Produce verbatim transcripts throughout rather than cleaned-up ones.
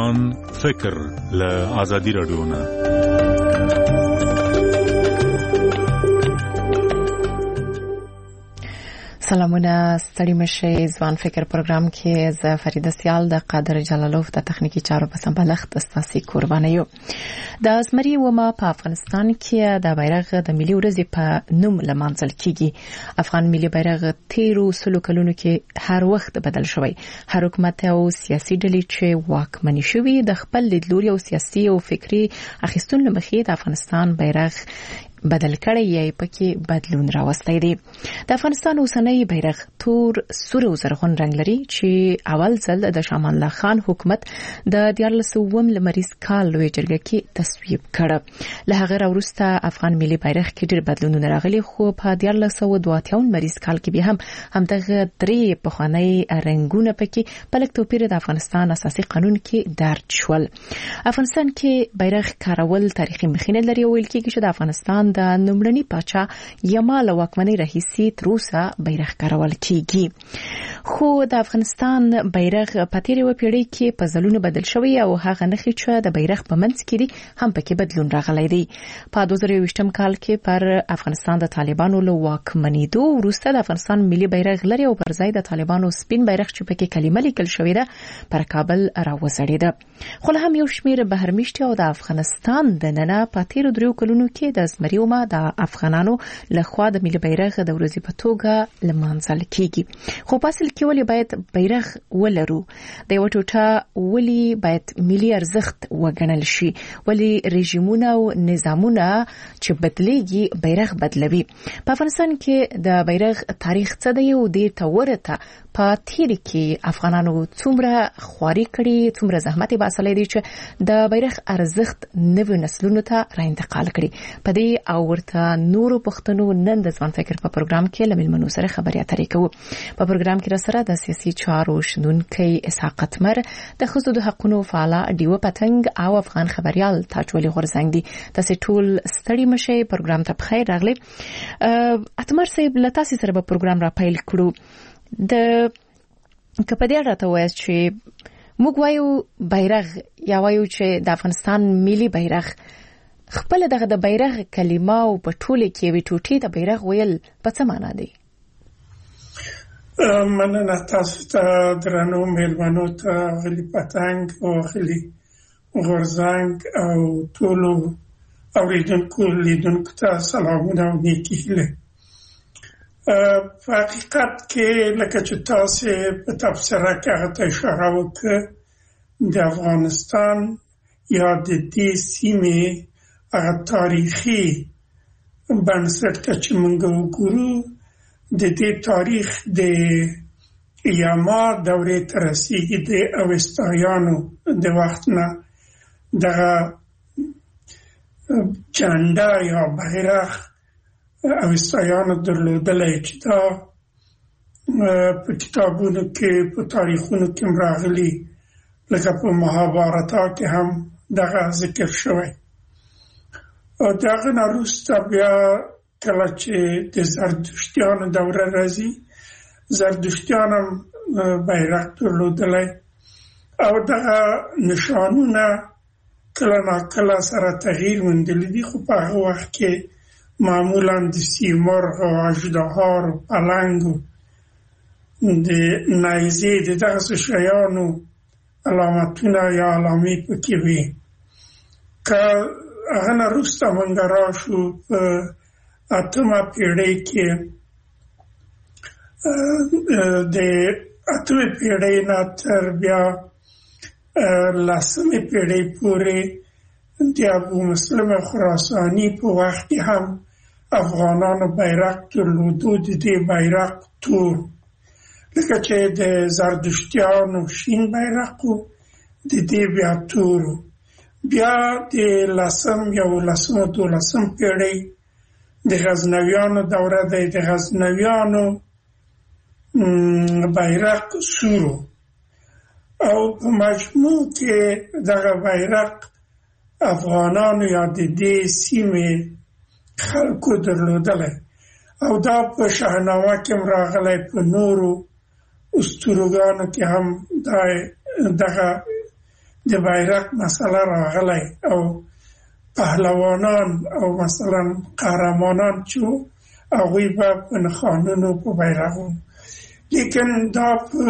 ځوان فکر له آزادي رادیو نه. سلامونه، ستړي مشه. ځوان فکر پروګرام کې ز فریده سیال د قادر جلالوف د تخنیکی چارو په سمبلښت استاسي قرباني یو. د زمري ومه په افغانستان کې د بیرغ د ملي ورځې په نوم لمانځل کیږي. افغان ملي بیرغ تیرو سلو کلونو کې هر وخت بدل شوی. هر حکومت او سیاسي ډلې چې واکمني شوی د خپل لیدلوري او سیاسي او فکری اخیستون لمخې د افغانستان بیرغ بدل کړی یې پکې بدلون راوستي دي. د افغانستان اوسنۍ بیرغ تور، سور او زرغون رنگ لري چې اول ځل د شاه امان الله خان حکومت د دیارلس اووم لمریز کال لوی جرګه کې تصویب کړ. له هغه وروسته افغان ملي بیرغ کې ډېر بدلونونه راغلي، خو په دیارلس او دوه اتیا لمریز کال کې به هم همدغه درې پخوانی رنگونه پکې په لږ توپیر د افغانستان اساسي قانون کې درج شول. افغانستان کې بیرغ کارول تاریخي مخینه لري. ویل کېږي چې د افغانستان د نومړني پاچا یمال واکمنۍ راهیسې تر اوسه بیرغ کارول کیږي. خو د افغانستان بیرغ په تیرې و پیړۍ کې په ځلونو بدل شوی او هغه نښې چې د بیرغ په منځ کې دي هم پکې بدلون راغلی دی. په دوه زره یوویشتم کال کې پر افغانستان د طالبانو له واکمنېدو وروسته د افغانستان ملي بیرغ لري او پر ځای د طالبانو سپین بیرغ چې پکې کلمه لیکل شوې ده پر کابل راوځړېده. خو له هم یو شمېر بهرمشتي او د افغانستان د ننه په تیرو دریو کلونو کې د زمري ومه د افغانانو لخوا د ملي بیرغ د ورځې په توګه لمانځل کیږي. خو په اصل کې ولې باید بیرغ ولرو؟ د یو ټوټه ولې باید ملي ارزښت وګڼل شي؟ ولې رژیمونه او نظامونه چې بدلیږي بیرغ بدلوي؟ په افغانستان کې د بیرغ تاریخ څه دی او د تورته په تیر کې افغانانو څومره خواري کړي، څومره زحمت یې باسلې دي چې د بیرغ ارزښت نوو نسلونو ته را انتقال کړي. په دې او ورته نورو پښتنو نن د ځوان فکر په پروګرام کې لمل منو سره خبري اترې کوو. په پروګرام کې را سره د سیاسي چارو شنونکي اسحاق قتمر، د ښځو د حقوقو فعال ډیو پتنګ او افغان خبريال تاجولي غورزنګ دي. تاسو ټول ستړي مشه. پروګرام ته بخیر راغلي. اتمر صاحب له تاسو سره په پروګرام را پیل کړو. د کپدې راته وایي چې موږ وایو بیرغ یا وایو چې د افغانستان ملي بیرغ خپل دغه د بیرغ کلمه او په ټوله کې وی ټوټي د بیرغ ویل په څه معنا دی؟ مننه تاسو ته درنو مېلمنو ته غلي پتنګ او غلي غورزنګ او ټولو اوریدونکو لیدونکو ته سلامونه او نیکي هیله. په حقیقت کې لکه چې تاسو په تفسیره کې هغه اشاره وکړه، د افغانستان یا د دې سیمې هغه تاریخي بنسټ ته چې موږ وګورو، د دې تاریخ د یما دورې ته رسیږي. د اوستایانو د وخت نه دغه جنډه یا بیرغ اوستایانو درلودلی چې دا په کتابونو کې په تاریخونو کې راغلي، لکه په مهابارتا کې هم دغه ذکر شوی. او دغه نه وروسته بیا کله چې د زردشتیانو دوره راځي، زردشتیان هم بیرغ درلودلی او دغه نشانونه کله ناکله سره تغییر موندلی دي. خو په هغه وخت کې معمولا د سیمرغ او اژدهار او پلنګ د نیزې د دغسې شیانو علامتونه یا علامې پکې وي. که هغه نه وروسته موږ راشو په اتمه پیړۍ کې، د اتمې پیړۍ نه تر بیا لسمې پیړۍ پورې د ابو مسلم خراساني په وخت کې هم افغانانو بیرغ درلودو. د دې بیرغ تور، لکه چې د زردشتیانو شین بیرغ و، د دې بیا تور. بیا د لسم یا لسم دولسم پیړۍ د غزنویانو دوره دی. د غزنویانو بیرغ سورو او په مجموع کې دغه بیرغ افغانانو یا د دې سیمې خلکو درلودلی او دا په شاهنامه کې هم راغلی، په نورو اسطوروګانو کې هم دغه د بیرغ مسله راغلی او پهلوانان او مثلا قهرمانان چې هغوی به په نښانونو په بیرغونو، لیکن دا په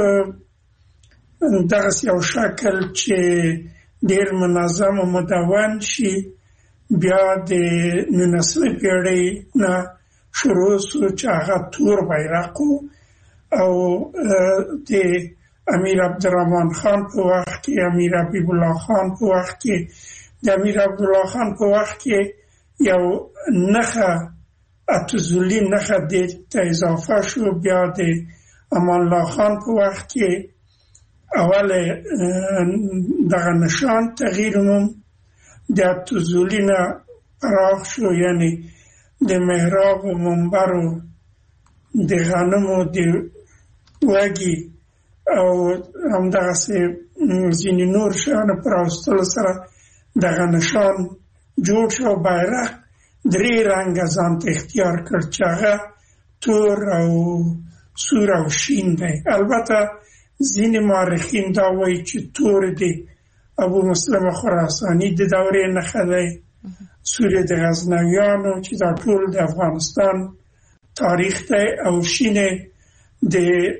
دغسې یو شکل چې ډېر منظم و مدون شي بیا د نولسمې پېړۍ نه شروع سو چې هغه تور بیرغ و او د امیر عبدالرحمن خان په وخت کې، امیر حبیب الله خان په وخت کې، د امیر عبدالله خان په وخت کې یو نښه اتوزولي نښه دې ته اضافه شو. بیا د امان الله خان په وخت کې اول دغه نشان تغییر موند، د اتوزولي نه پراخ شو، یعنی د محراب و منبر و د غنمو د وږي او همدغسې ځینې نور شیانو په راوستلو سره دغه نشان جوړ شو. بیرغ درې رنګه ځان ته اختیار کړ چې هغه تور او سور او شین دی. البته ځینې مورخین دا وایي چې تور دی ابو مسلم خراساني د دورې نښه دی، سور د غزنویانو چې دا ټول د افغانستان تاریخ دی، او شین د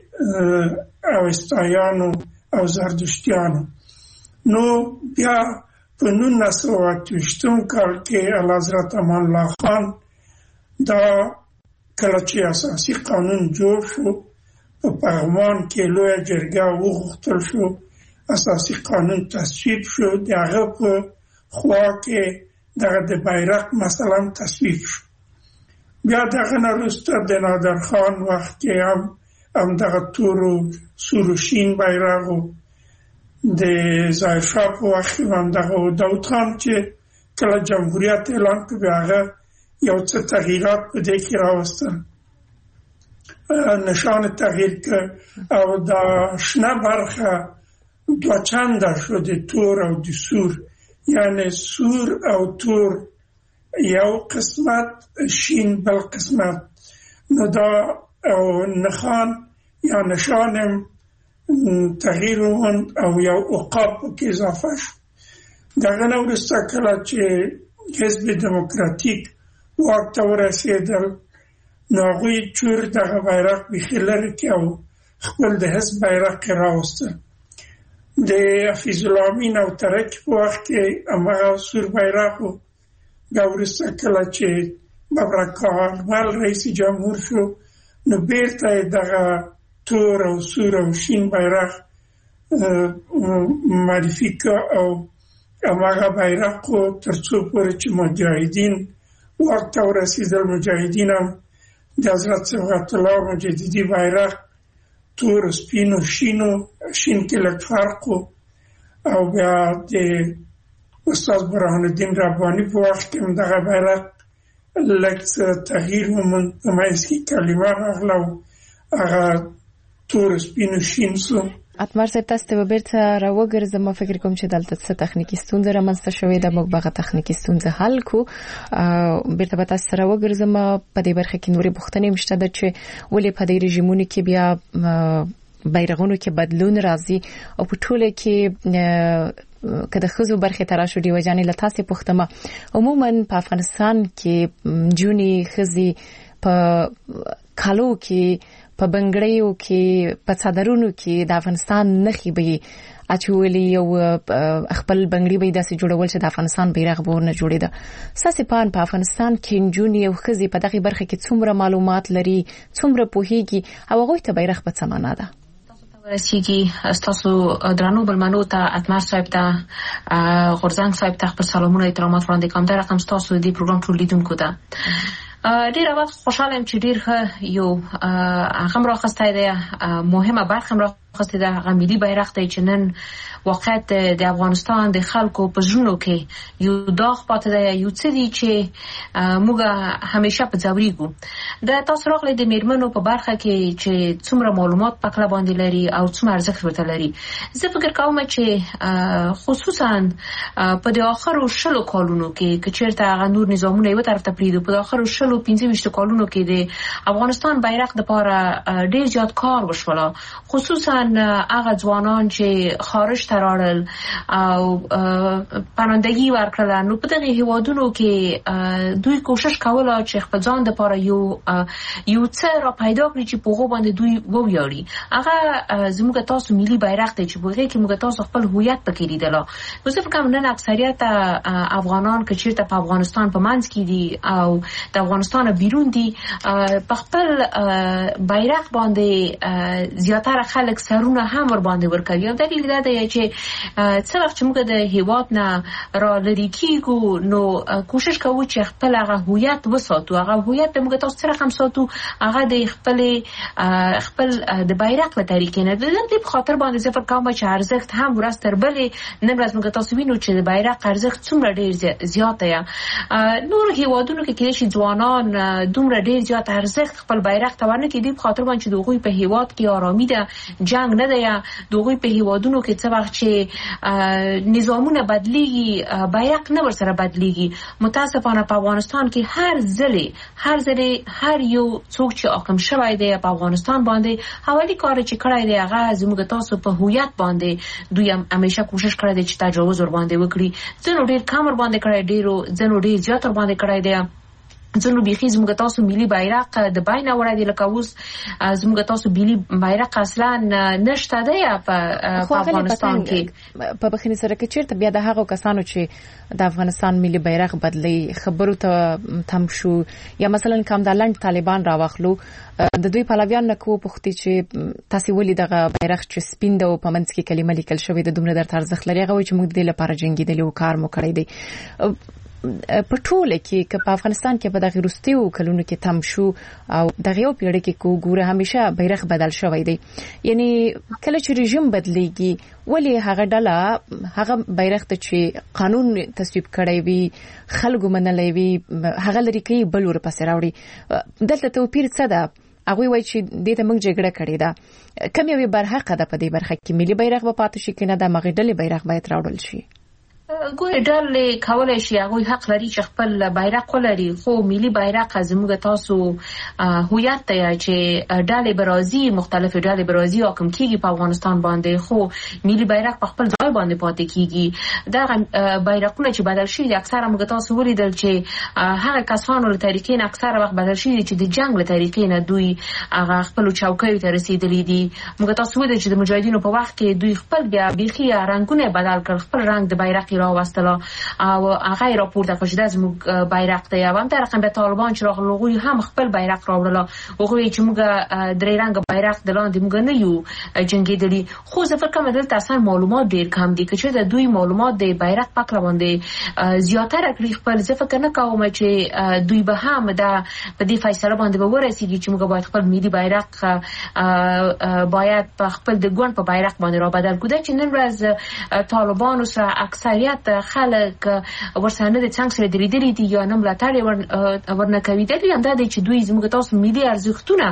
اوستایانو او زردشتیانو. نو بیا په نولس سوه اته ویشتم کال کې اعلیحضرت امان الله خان دا کله چې اساسي قانون جوړ شو په پغمان کې لویه جرګه وغوښتل شو اساسي قانون تصویب شو، د هغه په خوا کې دغه د بیرغ مثلا تصویب شو. بیا دغه نه وروسته د نادرخان وخت کې هم همدغه تور و سور و شین بیرغ و د ظاهرشاه په وخت کې همدغه و. داود خان چې کله جمهوریت اعلان کړ بیا هغه یو څه تغییرات په دې کې راوستل، نشان تغییر کړ او دا شنه برخه دوه چنده شو د تور او د سور، یعنی سور او تور یو قسمت، شین بل قسمت. نو دا او نخان یا نشانم تغییر وموند او یو عقاب پکې اضافه شو. دغه نه وروسته کله چې حزب دموکراتیک واک ته ورسېدل نو هغوی چور دغه بیرغ بیخي لرې کړ او خپل د حزب بیرغ یې راوسته. د حفیظ الله امین او ترک په وخت کې هماغه سور بیرغ و. بیا وروسته کله چې ببرک کارمل رئیس جمهور شو نو بیرته یې دغه تور او سور او شین بیرغ معرفي کړ او هماغه بیرغ و تر څو پورې چې مجاهدین واک ته ورسېدل. مجاهدین هم د حضرت صبغت الله مجددي بیرغ تور سپین و شین و شین کې لږ فرق و او بیا د استاد برهان الدین رباني په وخت کې هم دغه بیرغ لږ څه تغییر وموند، په منځ کې کلمه راغله او هغه تور سپین و شین سو. اتمر صاحب تاسو ته بیرته راوګرځم، ما فکر کوم چې دلته څه تخنیکی ستونزه رامنځته شوې ده، موږ به تخنیکی ستونزه حل کو. بیرته به تاسو سره راوګرځم. په دې برخه کې نورې پوښتنې مشته ده چې ولې په دې رژیمونو کې بیا بیرغونو کې بدلون راځي او په ټوله کې که د ښځو برخې ته راشو ډیوه جانې له تاسې پوښتمه، عموما په افغانستان کې نجونې ښځې په کالو کې، په بنګړیو کې، په څادرونو کې د افغانستان نښې به اچولې او خپل بنګړي به داسې جوړول چې د افغانستان بیرغ به ورنه جوړېده. ستاسې په اند په افغانستان کې نجونې او ښځې په دغې برخه کې څومره معلومات لري، څومره پوهېږي او هغوی ته بیرغ په څه معنا ده؟ ورسیږي ستاسو درنو بلمنو ته اتمر صاحب ته غورځنګ صاحب ته خپل سلامونه احترامات وړاندې کوم. دا رقم ستاسو د پروګرام ټول لیدونکو ته ډیر وخت خوشاله یم چې ډیر ښه یو هغه راخسته دی، مهمه برخه راخسته ده، هغه ملي بیرغ دی چې نن واقعیت د افغانستان د خلکو په زړونو کې یو داغ پاتې دی، یو څه دی چې موږ همیشه په ځوریږو. د تاسو راغلي د میرمنو په برخه کې چې څومره معلومات پکړه باندې لري او څومره ارزښت ورته لري. زه فکر کوم چې خصوصا په د اخرو شلو کالونو کې چې چیرته هغه نور نظامونه یو طرف ته پریدو، په اخرو شلو پنځه ویشت کالونو کې د افغانستان بیرغ د لپاره ډیر زیات کار وشول، خصوصا خصوصا هغه ځوانان چې خارج ته راړل او پناهندګي ورکړل، نو په دغه هیوادونو کې دوی کوشش کوله چې خپل ځان لپاره یو یو څه را پیدا کړي چې په هغه باندې دوی وویاړي. هغه زموږ تاسو ملي بیرغ ته چې په هغه کې موږ تاسو خپل هویت پکې لیدل. نو زه فکر کوم نن اکثریت افغانان چې چیرته په افغانستان په منځ کې دي او د افغانستان بیرون دي په خپل بیرغ باندې زیاتره خلک سرونه هم ور باندې ورکوي. او دلیل دا دی چې څه وخت چې موږ د هیواد نه را لري کیږو نو کوشش کوو چې خپل هغه هویت وساتو. هغه هویت موږ تاسو سره هم ساتو، هغه د خپل خپل د بیرغ په طریقې نه د دې په خاطر باندې زه فکر کوم چې ارزښت هم ورځ تر بلې نن ورځ موږ تاسو وینو چې د بیرغ ارزښت څومره ډیر زیات دی. نور هیوادونو کې کې چې ځوانان دومره ډیر زیات ارزښت خپل بیرغ ته ورنکړي دي په خاطر باندې چې دوی په هیواد کې آرامي ده، جنگ نه دی. دوی په هیوادونو کې څه وخت چې نظامونه بدلیږي بیرغ نه ورسره بدلیږي. متاسفانه په افغانستان کې هر ځلې هر ځلې هر یو څوک چې حاکم شوی دی په افغانستان باندې حوالی کار چې کړی دی هغه زموږ تاسو په هویت باندې دوی هم همیشه کوشش کړی دی چې تجاوز ور باندې وکړي. ځنو ډیر کم ور باندې کړی، ډیرو ځنو ډیر زیات ور باندې کړی دی. ځنو بيخي زموږ تاسو ملي بیرغ د باینه وړای دی لکه اوس زموږ تاسو ملي بیرغ اصلا نشته دی په افغانستان کې. په بخښنې سره کې چیرته بیا د هغو کسانو چې د افغانستان ملي بیرغ بدلی خبرو ته تم شو یا مثلا کوم د لاند طالبان راوخلو د دوی پلویان نه کو پختي چې تاسو ولې دغه بیرغ چې سپین د په منځ کې کلمه لیکل شوې د دومره در ارزښت لري هغه چې موږ د لپاره جنگیدلی او کار مو کړی دی. په ټوله کې که په افغانستان کې په دغه وروستیو کلونو کې تم شو او دغه یو پیړۍ کې کو ګوره همیشه بیرغ بدل شوی دی. یعنی کله چې رژیم بدلیږي ولې هغه ډله هغه بیرغ ته چې قانون تصویب کړی وي خلکو منلې وي هغه لري کوي بل ور پسې راوړي. دلته توپیر څه ده؟ هغه وایي چې دې ته موږ جګړه کړې ده. کوم یو برحق ده په دې برخه کې ملي بیرغ به پاتې شي کنه د مغې ډلې بیرغ باید راوړل شي؟ ګورې ډلې کولای شي هغه حق لري چې خپل بیرغ ولري، خو ملي بیرغ زموږ تاسو هویت دی چې ډلې برازي مختلف ډلې برازي حاکم کیږي په افغانستان باندې، خو ملي بیرغ په خپل ځای باندې پاتې کیږي. دا بیرغونه چې بدل شي اکثره موږ تاسو ولیدل چې هغه کسانو له طریقې نه اکثره وخت بدل شي چې د جنگ له طریقې نه دوی هغه خپل چوکۍ ته رسیدلي دي. موږ تاسو ولیدل چې د مجاهدینو په وخت کې دوی خپل بیا بيخي رنگونه بدل کړ، خپل رنگ د بیرغ را واستله او هغه راپورته کړ چې د زموږ بیرغ ته یا هم تر رقم به طالبان چې راغلي هم خپل بیرغ راوړل او هغه چې موږ درې رنگ بیرغ د لاندې موږ نه یو جنگیدلی. خو زه فکر کوم دلته اصلا معلومات ډیر کم دي چې د دوی معلومات د بیرغ پاک باندې زیاتره کړی خپل. زه فکر نه کوم چې دوی به هم د په دې فیصله باندې به ورسیږي چې موږ باید خپل ملي بیرغ باید په خپل د ګوند په بیرغ باندې را بدل کړو. چې نن ورځ طالبان سره اکثریت خلک ورسره د څنګه سره درېدلي دي یا نه ملاتړ ورنه کوي. دلی هم دا دی چې دوی زموږ تاسو ملي ارزښتونه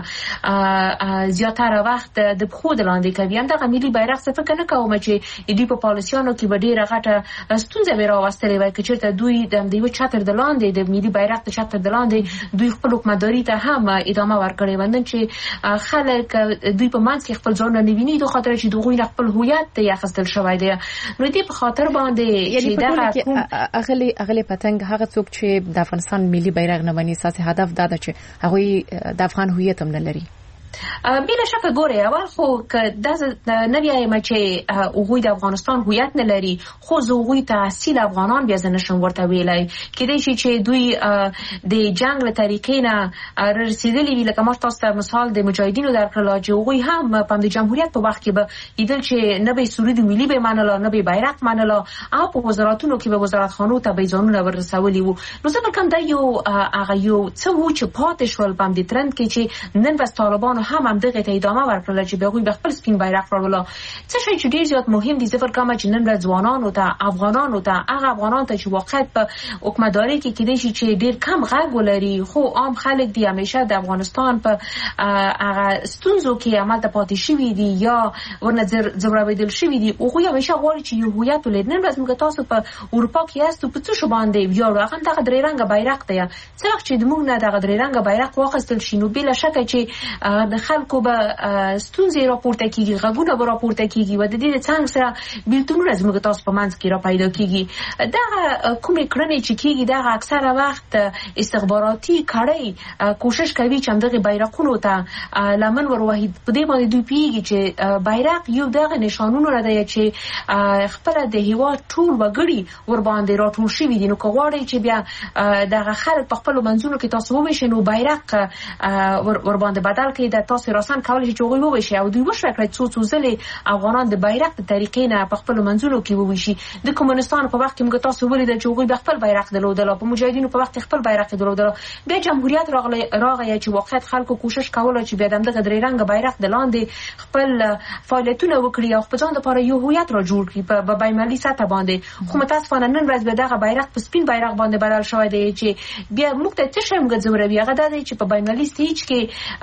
زیاتره وخت د پخو د لاندې کوي. هم دغه ملي بیرغ څه فکر نه کوم چې دوی په پالیسیانو کې به ډېره غټه ستونزه به راوستلې وای که چېرته دوی د یو چتر د لاندې د ملي بیرغ د چتر د لاندې دوی خپل حکومتداري ته هم ادامه ورکړې وندن چې خلک دوی په منځ کې خپل ځان نه ویني د خاطر چې دوی خپل هویت ته اخیستل شوی دی. نو دې په خاطر باندې یعنی په ټول کې اغلی اغلی پتنګ هغه څوک چې د افغانستان ملي بیرغ نه مني اساسي هدف دا ده چې هغه د افغان هویت هم نه لري. بلا شک ګوره اول خو که د نوی ایم چې هغوی د افغانستان هویت نه لري خو زه ته اصیل افغانان بیا زه نشم ورته ویلی کېدای شي چې دوی د جنگ له طریقې نه رسېدلي وي. لکه ما تاسو ته مثال د مجاهدینو درکړل چې هغوی هم په د جمهوریت په وخت کې به لیدل چې نه به سرود ملي به منله نه به بیرغ منله او په وزارتونو کې به وزارتخانو ته به ځانونه ورسولي وو. نو زه فکر کوم دا یو هغه یو څه وو چې پاتې شول په دې ترند کې چې نن بس طالبان هم هم دغه ته ادامه ورکړل چې به به خپل سپین بیرغ راوړل. څه شي چې ډیر زیات مهم دي زه فکر کوم چې نن ورځ ځوانانو ته افغانانو ته هغه افغانان ته چې واقعا په حکومتداري کې کېدای شي چې ډیر کم غږ ولري خو عام خلک دی همیشه د افغانستان په هغه ستونزو کې عمل ته پاتې شوي دي یا ورنظر زوراویدل شوي دي او خو همیشه غواړي چې یو هویت ولري. نن ورځ موږ تاسو په اروپا کې یاستو په څه شو باندې ویاړو هغه دغه درې رنګه بیرغ دی. څه وخت چې موږ نه دغه درې رنګه بیرغ واخیستل شي نو بلا شک چې د خلکو به ستونزې راپورته کیږي غږونه به راپورته کیږي و د دې څنګه سره بیلتونونه زموږ تاسو په منځ کې را پیدا کیږي دا کومې کړنې چې کیږي دا اکثره وخت استخباراتي کړي کوشش کوي چې همدغه بیرقونو ته لمن وروهي په دې باندې دوی پیږي چې بیرق یو دغه نشانونه را دی چې خپل د هیواد ټول وګړي ور باندې راټول شوي دي نو کوغړی چې بیا دغه خلک په خپل منځونو کې تاسو وویشئ نو بیرق ور باندې بدل کړي د تاسو راسن کولای چې هغوی وویشي او دوی وشو کړی څو څو ځلې افغانان د بیرق په طریقې نه په خپل منځونو کې وویشي د کمونستانو په وخت کې موږ تاسو ولیدل چې هغوی د خپل بیرق درلودل په مجاهدینو په وخت خپل بیرق درلودل بیا جمهوریت راغلی راغی چې واقعیت خلکو کوشش کوله چې بیا دغه درې رنګ بیرق د لاندې خپل فعالیتونه وکړي او په ځان لپاره یو هویت را جوړ کړي په بین‌المللي سطح باندې خو متاسفانه نن ورځ به دغه بیرق په سپین بیرق باندې بدل شوی دی چې بیا موږ ته څه شی موږ ځوروي هغه دا دی چې په بین‌المللي سټیج کې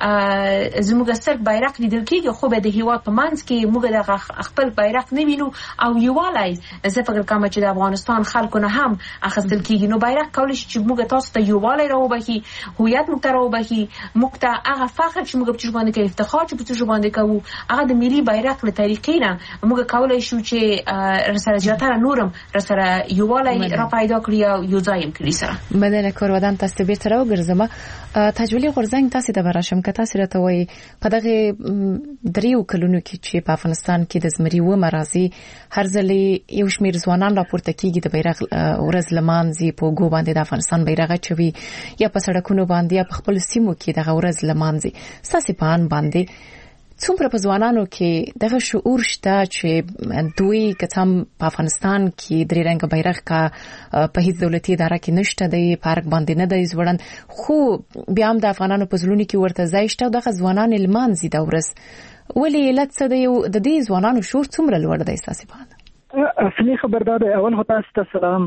زموږ سر بیرق لیدل کېږي خو به د هیواد په منځ کې موږ دغه خپل بیرق نه وینو او یووالی زه فکر کوم چې د افغانستان خلکو نه هم اخیستل کېږي نو بیرق کولی شي چې موږ تاسو ته یووالی راوبخي هویت موږ ته راوبخي موږ ته هغه فخر چې موږ په څه باندې کوو افتخار چې په څه باندې کوو هغه د ملي بیرق له طریقې نه موږ کولی شو چې سره زیاتره نورم سره یووالی را پیدا کړي او یو ځای کړي سره بدل کور ودان تاسو به تر وګرځم تجویلی غورځنګ تاسو د براشم که تاسو راته وایي په دغه دریو کلونو کې چې په افغانستان کې د زمري و مرازي هر ځلې یو شمېر ځوانان راپورته کیږي د بیرغ ورځ لمانځي په ګو باندې د افغانستان بیرغ چوي یا په سړکونو باندې یا په خپل سیمو کې دغه ورځ لمانځي ساسي پان باندې څومره په ځوانانو کې دغه شعور شته چې دوی کتم په افغانستان کې درې رنګ بیرغ کا په هیڅ دولتي اداره کې نشته دی پارک باندې نه دی ځوړن خو بیا هم د افغانانو په زړونو کې ورته ځای شته دغه ځوانان لمانځي د ورځ ولې علت څه دی د دې ځوانانو شعور څومره لوړ دی اساسي په اصلي خبردار اول هو تاسو ته سلام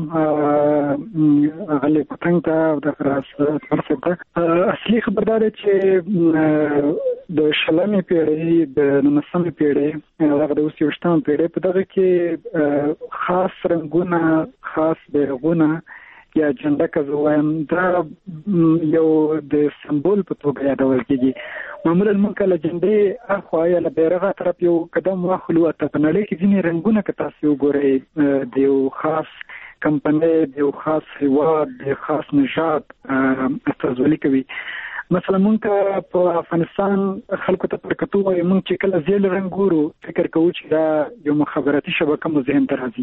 غلي پتنګ ته د خلاص فرصت اصلي خبردار چې د شلمې پیړۍ د نولسمې پیړۍ هغه د اوس یوشتمه پیړۍ په دغه کې خاص رنګونه خاص بیرغونه یا جنډه کزوایم دا یو د سمبول په توګه یادول کېږي معمولا موږ کله جنډې اخوا یا له بیرغه طرف یو قدم واخلو ته په نړۍ کې ځینې رنګونه که تاسو وګورئ د یو خاص کمپنۍ د یو خاص هیواد د خاص نژاد استازولي کوي مثلا موږ په افغانستان خلکو ته پرکتو وایي موږ چې کله زیل رنګ ګورو فکر کوو چې دا یو مخابراتي شبکه مو ذهن ته راځي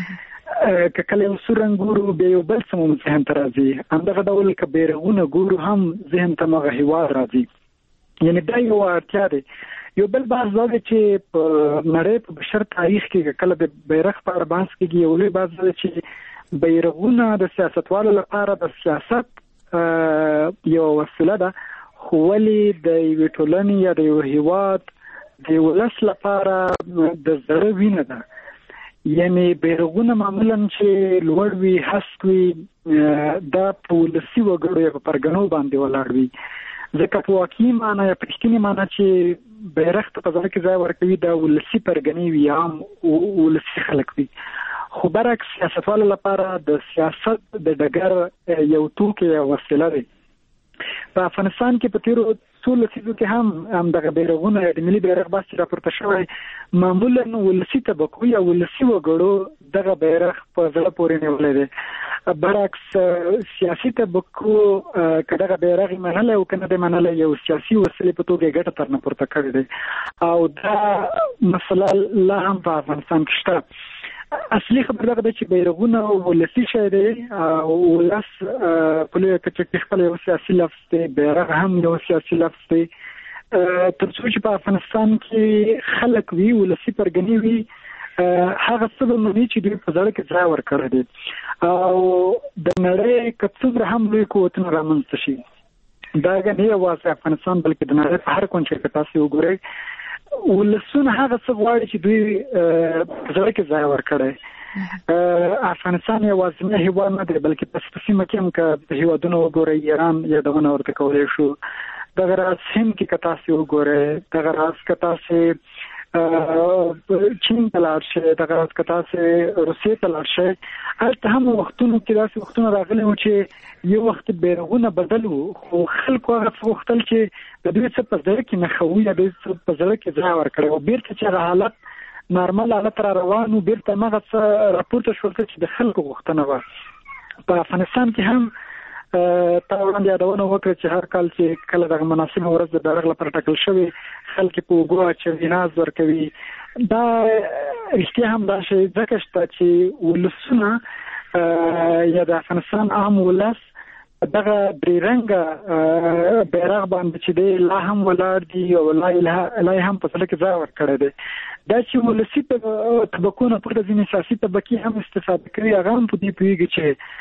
که کله یو سور رنګ ګورو بیا یو بل څه مو ذهن ته راځي همدغه ډول که بیرغونه ګورو هم ذهن ته مغه هیواد راځي یعنی دا یو اړتیا دی یو بل بحث دا دی چې په نړۍ په بشر تاریخ کې کله د بیرغ په اړه بحث کېږي یو لوی بحث دی چې بیرغونه د سیاستوالو لپاره د سیاست یو وسیله ده خو ولې د یوې ټولنې یا د یو هیواد د ولس لپاره د زړه وینه ده یعنی بیرغونه معمولا چې لوړ وي هسک وي دا په ولسي وګړو یا په پرګنو باندې ولاړ وي ځکه په واقعي معنا یا په رښتینې معنا چې بیرغ ته په ځای کې ځای ورکوي دا ولسي پرګنې وي عام ولسي خلک وي خو برعکس سیاستوالو لپاره د سیاست د ډګر یو توکی یا وسیله دی په افغانستان کې په تیرو څو لسیزو کې هم همدغه بیرغونه د ملي بیرغ بحث راپورته شوی معمولا ولسي طبقو یا ولسي وګړو دغه بیرغ په زړه پورې نیولی دی برعکس سیاسي طبقو که دغه بیرغ یې منلی او که نه دی منلی یو سیاسي وسیلې په توګه یې ګټه ترنه پورته کړې دی او دا مسله لا هم په افغانستان کې شته اصلي خبر دا ده چې بیرغونه ولسي شی دی او ولس په لویه کچه کې خپل یو سیاسي لفظ دی بیرغ هم یو سیاسي لفظ دی تر څو چې په افغانستان کې خلک وي ولسي پرګنې وي هغه څه به مني چې دوی په زړه کې ځای ورکړی دی او د نړۍ که څومره هم لوی قوتونه رامنځته شي دا نه یوازې افغانستان بلکې د نړۍ په هر کونج کې که تاسو وګورئ ولسونه هغه څه غواړي چې دوی زړه کې ځای ورکړي افغانستان یوازینی هیواد نه دی بلکې په سیمه کې هم که هیوادونه وګورئ ایران یادونه ورته کولی شو دغه راز هند کې که تاسو وګورئ دغه راز که تاسو چین ته لاړ شي دغه کتا سه روسیې ته لاړ شي هلته هم وختونو کې داسې وختونه راغلي و چې یو وخت بیرغونه بدل وو خو خلکو هغه وختل چې د دوی څه په ځای کې نه خوي د دوی څه په ځای کې ځای ورکړي او بیرته چې حالت نارمل حالت را روانو بیرته مغه څه راپورته شول چې د خلکو غوښتنه و په افغانستان کې هم تا وړاندې یادونه وکړه چې هر کال چې کله د مناسبه ورځ د بیرغ لپاره ټاکل شوی خلک په وګړو چې ناز ورکوي دا رښتیا هم دا شی ځکه چې ولسونه یا د افغانستان عام ولس دغه درې رنګه بیرغ باندې چې دی لا هم ولاړ دي او لا لا هم په ځل کې ځای ورکړی دی دا چې ولسي طبقونه پر د ځینې سیاسي طبقې هم استفاده کوي هغه هم په دې پوهېږي چې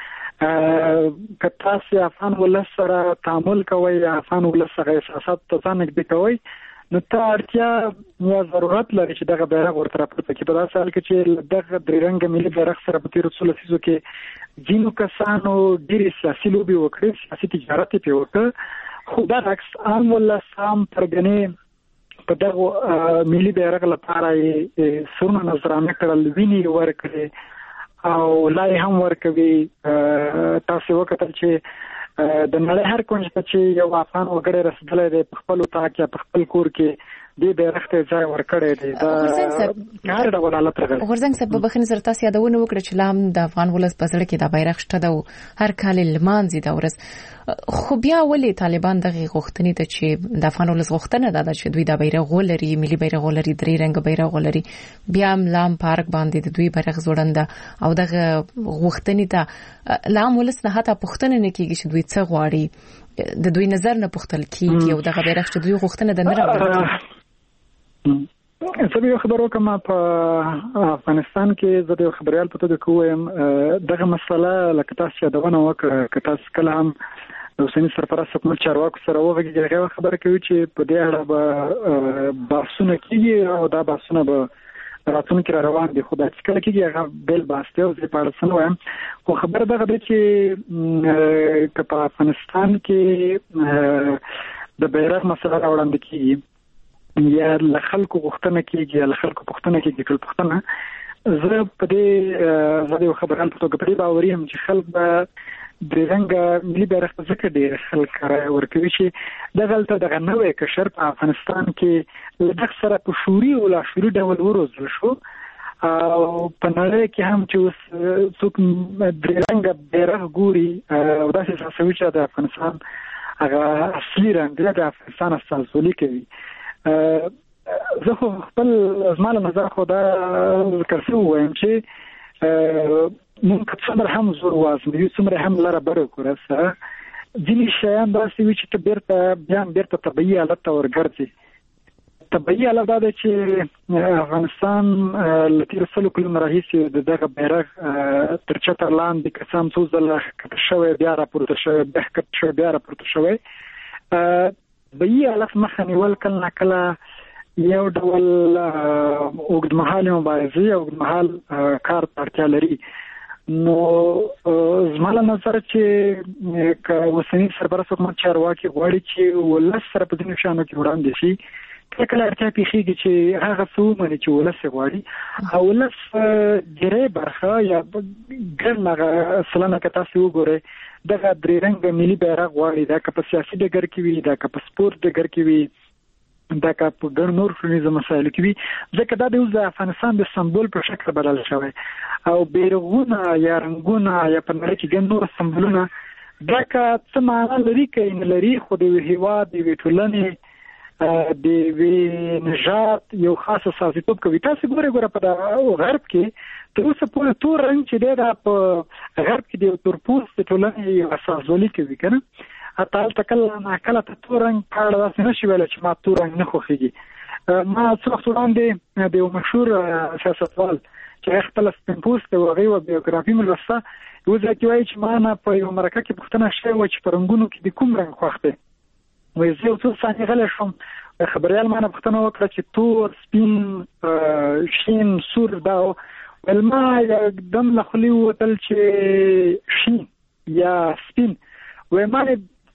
که تاسو افغان ولس سره تعامل کوئ افغان ولس سره احساسات ته ځان نږدې کوئ نو ته اړتیا یا ضرورت لري چې دغه بیرغ ورته راپورته کړي په داسې حال کې چې دغه درې رنګه ملي بیرغ سره په تېرو څو لسیزو کې ځینو کسانو ډېرې سیاسي لوبې وکړې سیاسي تجارت یې پرې وکړ خو برعکس عام ولس هم پرګنې په دغه ملي بیرغ لپاره یې سرونه نظرانه کړل وینې ورکړې او لای هم ورکوي تاسو وکړل چې د نړۍ هر کونج ته چې یو افغان وګړی رسیدلی دی په خپل اتاق یا په خپل کور کې دې بیرغ ته ځای ورکړی دی دا هر ډول حالت راغلی غورځنګ صاحب په بخښنې سره تاسو یادونه وکړه چې لا هم د افغان ولس په زړه کې دا بیرغ شته ده او هر کال یې لمانځي دا ورځ خو بیا ولې طالبان دغه غوښتنې ته چې د افغان ولس غوښتنه ده چې دوی دا بیرغ ولري ملي بیرغ ولري درې رنګه بیرغ ولري بیا هم لام پارک باندې د دوی بیرغ زوړنده او دغه غوښتنې ته لام ولس نه حتی پوښتنه نه کیږي چې دوی څه غواړي د دوی نظر نه پوښتل کیږي او دغه بیرغ چې دوی غوښتنه ده نه راوړي زه یو خبر وکم په افغانستان کې زه د خبريال په توګه کوم دغه مسله لکه تاسو یادونه وکړه که تاسو کله هم د اوسنی سرپرست حکومت چارواکو سره وغږیږئ هغه خبره کوي چې په دې اړه به بحثونه کیږي او دا بحثونه به راتلونکي را روان دي خو دا چې کله کېږي هغه بل بحث دی او زه په اړه څه نه وایم خو خبره دغه ده چې که په افغانستان کې د بیرغ مسله راوړاندې کېږي یا له خلکو غوښتنه کېږي یا له خلکو پوښتنه کېږي ټول پوښتنه زه په دې زه د یو خبريال په توګه په دې باوري یم چې خلک به درې رنګه ملي بیرغ ته ځکه ډېر خلک رایه ورکوي چې دغلته دغه نوی کشر په افغانستان کې له دغه سره په شعوري او لاشعوري ډول وروزل شو او په نړۍ کې هم چې اوس څوک درې رنګه بیرغ ګوري او داسې احساسوي چې د افغانستان هغه اصلي رنګ دی د افغانستان استازولي کوي زه خو خپل زما له نظر خو دا ذکر شوی وایم چې مونږ څومره هم زور وازمو څومره هم لاره بره کورسه ځینې شیان داسې وي چې ته بیرته بیا بیرته طبیعي حالت ته ورګرځي طبیعي حالت دا دی چې افغانستان له تېرو سلو کلونو راهیسې د دغه بیرغ تر چتر لاندې که څه هم څو ځله ښکته شوی بیا راپورته شوی بیا ښکته شوی بیا راپورته شوی طبیعي حالت مخه نیول کله نه کله یو ډول اوږدمهالې مبارزې او اوږدمهال کار ته اړتیا لري نو زما له نظره چې که اوسني سرپرست حکومت چارواکي غواړي چې ولس سره په ځینو شیانو کې وړاندې شي کله کله اړتیا پېښېږي چې هغه څه ومني چې ولس یې غواړي او ولس ډېرې برخه یا ګڼ هغه سلنه که تاسو وګورئ دغه درې رنګه ملي بیرغ غواړي دا که په سیاسي ډګر کې وي دا که په سپورت ډګر کې وي دا که په ګڼ نور ټولنیزو مسایلو کې وي ځکه دا د اوس د افغانستان د سمبول په شکل بدل شوی او بیرغونه یا رنګونه یا په نړۍ کې ګڼ نور سمبولونه دا که څه معنا لري که یې نه لري خو د یوه هېواد د یوې ټولنې د یوې نژاد یو خاص استازیتوب کوي تاسو ګورئ ګوره په غرب کې تر اوسه پورې تور رنګ چې دی دا په غرب کې د یو تورپوستې ټولنې یو استازولي کوي که نه حتی هلته کله ناکله ته تور رنګ په اړه داسې نه شي ویلی چې ما تور رنګ نه خوښېږي ما څه وخت وړاندې د یو مشهور سیاستوال چې هغه خپله سپین پوست و هغې یوه بیوګرافي مې لوسته یو ځای کې وایي چې ما نه په یوه مرکه کې پوښتنه شوې وه چې په رنګونو کې د کوم رنګ خوښ دی وایي زه یو څو ثانیې غلی شوم خبریال ما نه پوښتنه وکړه چې تور سپین شین سور دا ویل ما یکدم له خولې ووتل چې شین یا سپین وایي ما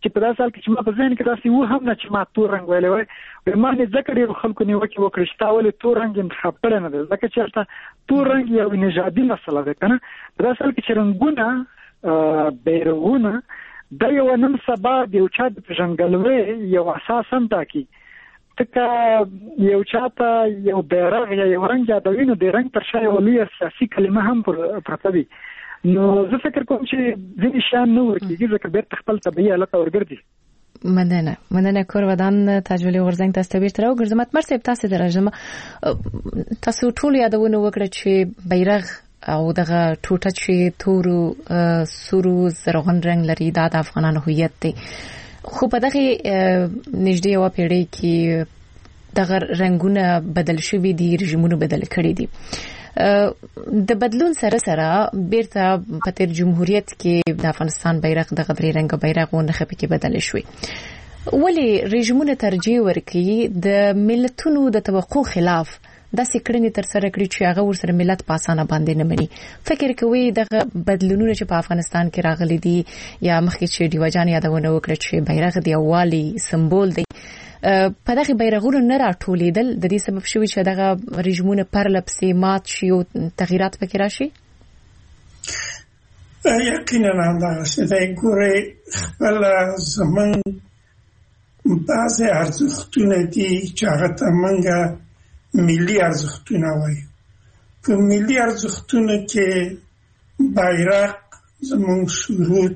چې په داسې حال کې چې ما په ذهن کې داسې و هم نه چې ما تور رنګ ویلی وای وایي ما نه ځکه ډېرو خلکو نیوکې وکړې چې تا ولې تور رنګ انتخاب کړی نه دی ځکه چې هلته تور رنګ یو نژادي مسله ده که نه په داسې حال کې چې رنګونه بیرغونه دا یو نن سبا د یو چا د پېژندګلوۍ یو اساس هم ټاکي ځکه یو چا ته یو بیرغ یا یو رنګ یادوي نو د رنګ تر شا یوه لویه سیاسي کلمه هم پرته وي نو زه فکر کوم چې ځینې شیان نه ورکېږي ځکه بېرته خپل طبیعي حالت ته ورګرځي مننه مننه کورودان تجولی ورزنګ تاسو ته بیرته راوګرځم اتمر صاحب تاسو درجه تاسو ټول یادونه وکړه چې بیرغ او دغه ټوټه چې تورو سورو زرغون رنگ لري دا د افغانانو هویت دی خو په دغه نږدې یو پیړۍ کې دغه رنگونه بدل شوي دي رژیمونو بدل کړي دي د بدلون سره سره بیرته په تیر جمهوریت کې د افغانستان بیرغ د غدري رنگ بیرغ و نخښه کې بدل شوی ولی رژیمونه ترجیح ورکړي د ملتونو د توقع خلاف دا سکرینی تر سره کړی چې هغه ورسره ملت په اسانه باندې نه مني فکر کوي دغه بدلونونه چې په افغانستان کې راغلي دي یا مخکې چې دیوجان یادونه وکړه چې بیرغ دی اوالي سمبول دی په دغه بیرغونو نه راټولیدل د دې سبب شوی چې دغه رژیمونه پرلپسې مات شي او تغیرات پکې راشي یقینا همدغسې دی ګورئ خپل زموږ بعضې ارزښتونه دي چې هغه ته موږ ملي ارزښتونه وایو په ملي ارزښتونو کې بیرغ زموږ سرود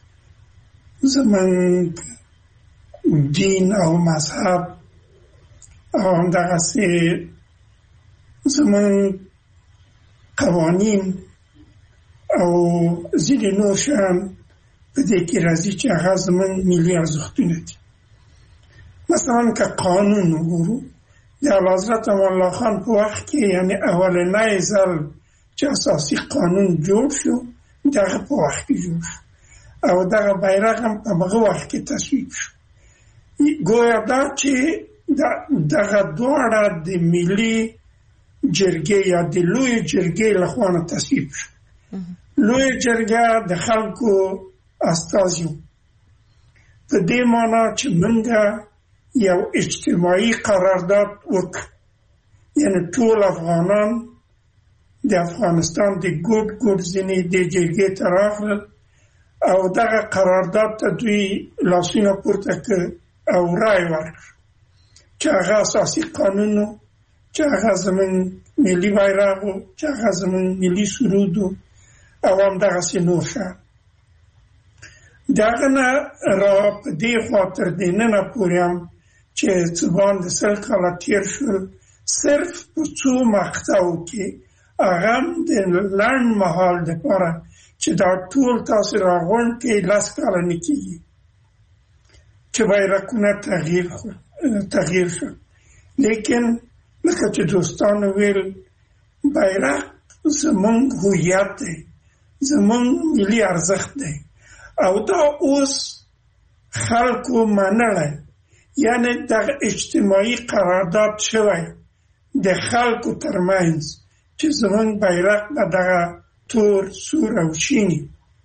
زموږ دین او مذهب او همدغسې زموږ قوانین او ځینې نور شیان په دې کې راځي چې هغه زموږ ملي ارزښتونه دي مثلا که قانون وګورو د اعلیحضرت امان الله خان په وخت کې یعنی اولنی ځل چې اساسي قانون جوړ شو دغه په وخت کې جوړ شو او دغه بیرغ هم په هغه وخت کې تصویب شو گویا دا چې دغه دواړه د ملي جرګې یا د لوی جرګې لخوا نه تصویب شو لوی جرګه د خلکو استازي په دې معنی چې موږ یو اجتماعي قرارداد وکړ یعنی ټول افغانان د افغانستان د ګوټ ګوټ ځینې د جرګې ته راغلل او دغه قرارداد ته دوی لاسونه پورته کړ او رای ورکړ چې هغه اساسي قانون و چې هغه زموږ ملي بیرغ و چې هغه زموږ ملي سرود و او همدغسې نور شیان د هغه نه را په دې خوا تر دې ننه پورې هم چې څه باندې سل کاله تېر شول صرف په څو مقطعو کې هغه هم د لنډ مهال دپاره چې دا ټول تاسې راغونډ کړئ لس کاله نه کېږي چې بیرغونه تغییر تغییر شو لیکن لکه چې دوستانو ویل بیرغ زموږ هویت دی زموږ ملي ارزښت دی او دا اوس خلکو منلی یعنی دغه اجتماعي قرارداد شوی د خلکو ترمنځ چې زموږ بیرغ به دغه تور سور او شینی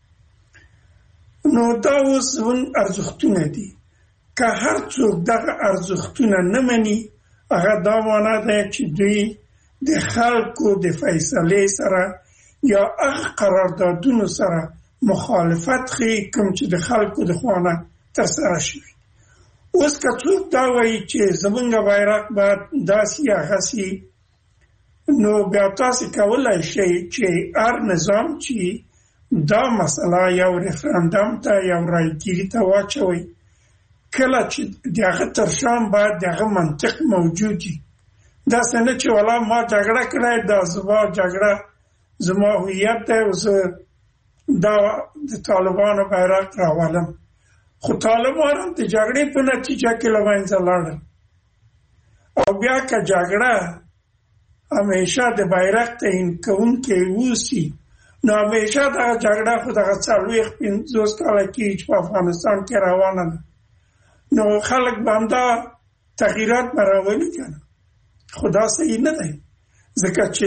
نو دا اوس زموږ ارزښتونه دي که هر څوک دغه ارزښتونه نه مني هغه دا معنی ده چې دوی د خلکو د فیصلې سره یا هغه قراردادونو سره مخالفت ښیي کوم چې د خلکو د خوا نه ترسره شوي اوس که څوک دا وایي چې زموږ بیرغ باید داسې یا هسې نو بیا تاسې کولی شئ چې هر نظام چې دا مسله یو ریفرندم ته یو رایګیري ته واچوئ کله چې د هغه تر شا باید د هغه منطق موجود وي داسې نه چې والا ما جګړه کړې دا زما جګړه زما هویت دی او زه دا د طالبانو بیرغ راولم خو طالبان هم د جګړې په نتیجه کې له منځه لاړل او بیا که جګړه همیشه د بیرغ تعیین کوونکی اوسي نو همیشه دغه جګړه خو دغه څلوېښت پنځوس کاله کېږي چې په افغانستان کې روانه ده نو خلک به همدا تغییرات به راولي که نه خو دا صحیح نه دی ځکه چې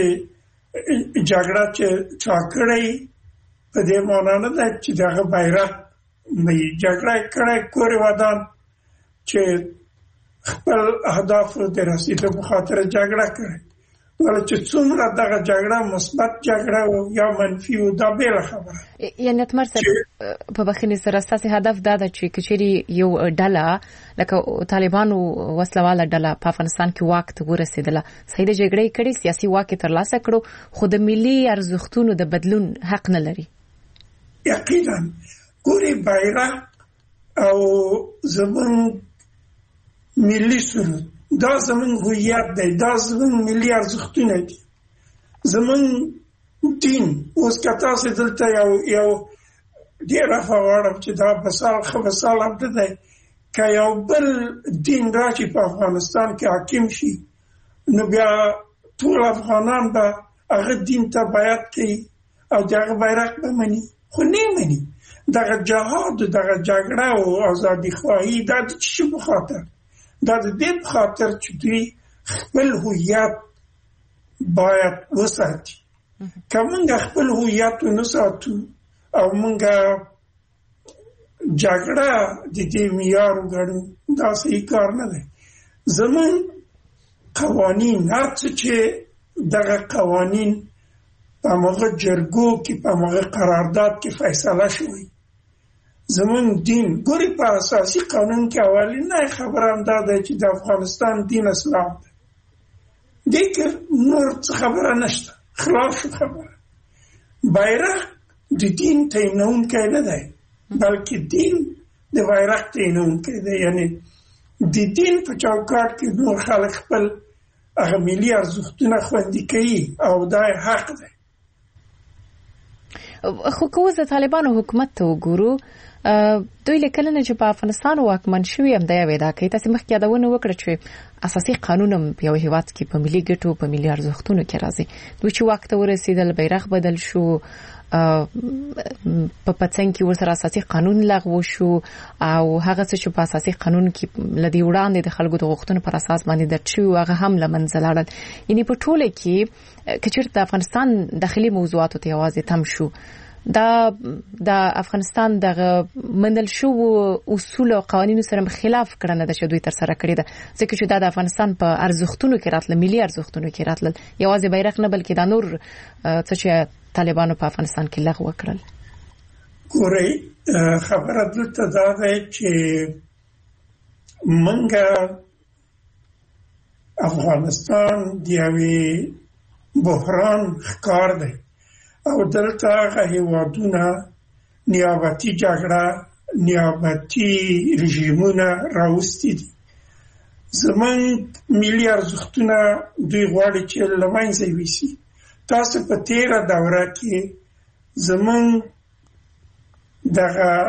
جګړه چې چا کړی په دې معنا نه ده چې دغه بیرغ نه جګړه کړې کور ودان چې خپل اهداف د رسیدو په خاطر جګړه کړې ولې چې څومره دغه جګړه مثبت جګړه او یا منفي او دا بیل خبره یعنی اتمر سره په بخښنې سره ستاسو هدف دا ده چې کچېری یو ډله لکه طالبانو وسلواله ډله په افغانستان کې واک ته ورسېدله صحیح د جګړې کړي سیاسي واک ترلاسه کړو خو د ملي ارزښتونو د بدلون حق نه لري یقینا ګوري بیرغ او زمون ملي سرود دا زمون هویت دی دا زمون ملي ارزښتونه دي زمون دین اوس که تاسو دلته یو یو ډېر افغانم چې دا بسال خو بسال هم دی که یو بل دین راشي په افغانستان کې حاکم شي نو بیا ټول افغانان به هغه دین ته بیعت کوي او دغه بیرغ به مني خو نه مني دغه جهاد دغه جګړه او ازادي خواهی دا د څه په خاطر دا د دې په خاطر چې دوی خپل هویت باید وساتي که موږ خپل هویت ونه ساتو او موږ جګړه د دې معیار وګڼو دا صحیح کار نه دی زمون قوانین هر څه چې دغه قوانین په موږ جرګو کې په موږ قرارداد کې فیصله شوی زمون دین ګوري په اساسي قانون کې اولینه خبره هم دا ده چې د افغانستان دین اسلام دی دغه نور خبره نشته خلاف خبره بیرغ د دین تعینون کې نه دی بلکې دین د بیرغ تعینون کې دی یعنی د دین په چوکاټ کې نور خلک خپل هغه ملي ارزښتونه خوندي کوي او دا حق دی خو کوز د طالبانو حکومت ته وګورو دوی لیکل نه چې په افغانستان واکمن شوی هم دا ویدا کوي تاسو مخکې یادونه وکړه چې اساسي قانون هم په یو هیواد کې په ملي ګټو په ملي ارزښتونو کې راځي دوی چې وخت ورسېدل بیرغ بدل شو په پاتین کې ورسره اساسي قانون لغوه شو او هغه څه چې په اساسي قانون کې لدی وړاندې د خلکو د غوښتنو پر اساس باندې درچوي هغه هم لمنځه لاړل یعنی په ټوله کې کچېرته د افغانستان داخلي موضوعاتو ته یوازې تم شو دا د افغانستان دغه منل شو اصول او قوانینو سره خلاف کړنه د شدوی تر سره کړی ده ځکه چې د افغانستان په ارزښتونو کې راتل ملي ارزښتونو کې راتل یوازې بیرغ نه بلکې د نور څه چې طالبانو په افغانستان کې لغوه کړل ګوري خبره دلته دا ده چې منګه افغانستان دیوی بحران ښکار دی او دلته هغه هیوادونه نیابتي جګړه نیابتي رژیمونه راوستي دي زمون ملي ارزښتونه دوی غواړي چې له منځه یوسي تاسو په تیره دوره کې زمون دغه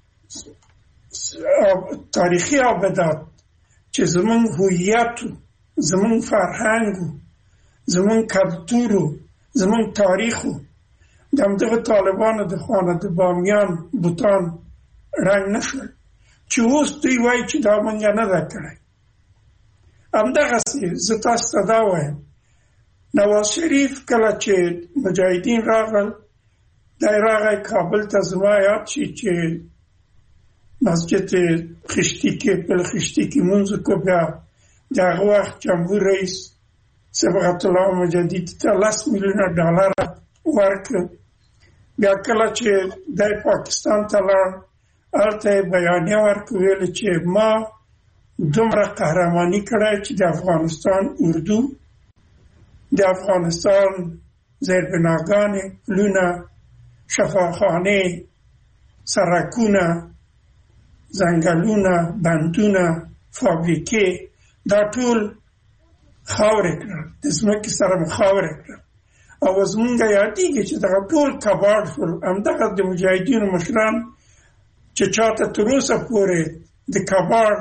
تاریخي ابدات چې زمون هویت زمون فرهنګ زمون کلتور زمون تاریخ دغه طالبانو د خوانه د بامیان بوتان رنگ نشول چې اوس دوی وایي چې دا مونږ نه ده کړی همدغسې زه تاسو ته دا وایم نواز شریف کله چې مجاهدین راغل دی راغی کابل ته زما یاد شي چې مسجد خشتي کې په خشتي کې مونځ کو بیا د هغه وخت جمهور رئیس صبغت الله مجدد ته لس میلیونه ډالر ورکړل بیا کله چې د پاکستان ته لاړ هلته بیانیه ورکویل چې ما دومره قهرماني کړی چې د افغانستان اردو د افغانستان زیربناګانې پلونه شفاخانې سرکونه ځنګلونه بندونه فابریکې دا ټول خاورې کړل د ځمکې سره مو خاورې کړل او زمونږ یادېږي چې دغه ټول کباړ شول همدغه د مجاهدینو مشران چې چاته تر اوسه پورې د کباړ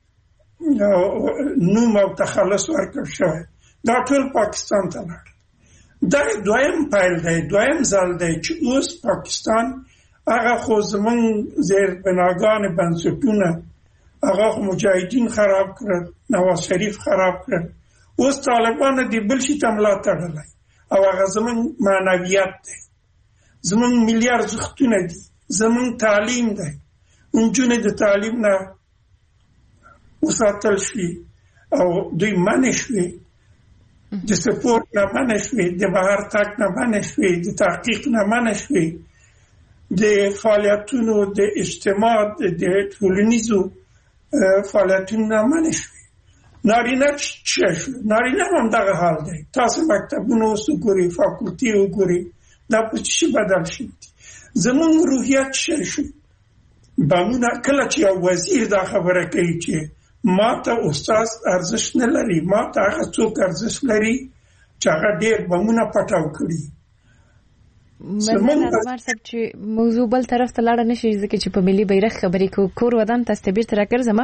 نوم او تخلص ورکړل شوی دا ټول پاکستان ته لاړل دا دویم پیل دی دویم ځل دی چې اوس پاکستان هغه خو زمونږ زیربناګانې بنسټونه هغه خو مجاهدین خراب کړل نواز شریف خراب کړل اوس طالبانو د بل شي ته ملا تړلی او هغه زمون معنویات دی زمون ملي ارزښتونه دي زمون تعلیم دی نجونې د تعلیم نه وساتل شي او دوی منع شوي، د سپورت نه منع شوي، د بهر تګ نه منع شوي، د تحقیق نه منع شوي، د فعالیتونو د اجتماع د ټولنیزو فعالیتونو نه منع شوي. نارینه څه شو؟ نارینه هم دغه حال دی. تاسو مکتبونه اوس وګورئ، فاکولټي وګورئ، دا په څه شي بدل شوي دي. زموږ روحیات څه شو؟ بمونه کله چې یو وزیر دا خبره کوي چې ما ته استاد ارزښت نه لري، ما ته هغه څوک ارزښت لري چې هغه ډېر بمونه پټاو کړي. مننه عمر صاحب چې موضوع بل طرف ته لاړه نشي، ځکه چې په ملي بیرغ خبرې کو کور ودان تاسو ته بیرته راګرځم.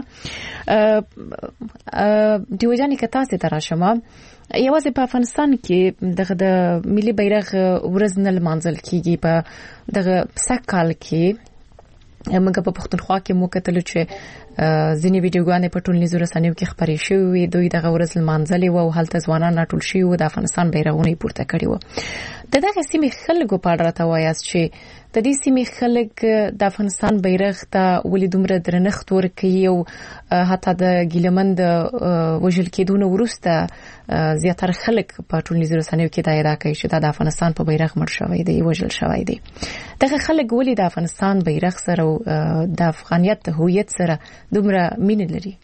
دیو جانې که تاسو ته راشم، یوازې په افغانستان کې دغه د ملي بیرغ ورځ نه لمانځل کیږي. په دغه سکهال کې موږ په پښتونخوا کې مو کتل چې ځینې ویډیوګانې په ټولنیزو رسنیو کې خپرې شوې، دوی دغه ورځ لمانځلې و او هلته ځوانان راټول شوي و، د افغانستان بیرغونه پورته کړي و. د دغه سیمې خلکو په اړه راته وایاست چې د دې سیمې خلک د افغانستان بیرغ ته ولې دومره درنښت ورکوي او حتی د ګیلمن د وژل کېدو نه وروسته زیاتره خلک په ټولنیزو رسنیو کې دا ادعا کوي چې دا د افغانستان په بیرغ مړ شوی دی، وژل شوی دی. دغه خلک ولې د افغانستان بیرغ سره او د افغانیت د هویت سره دومره مینه لري؟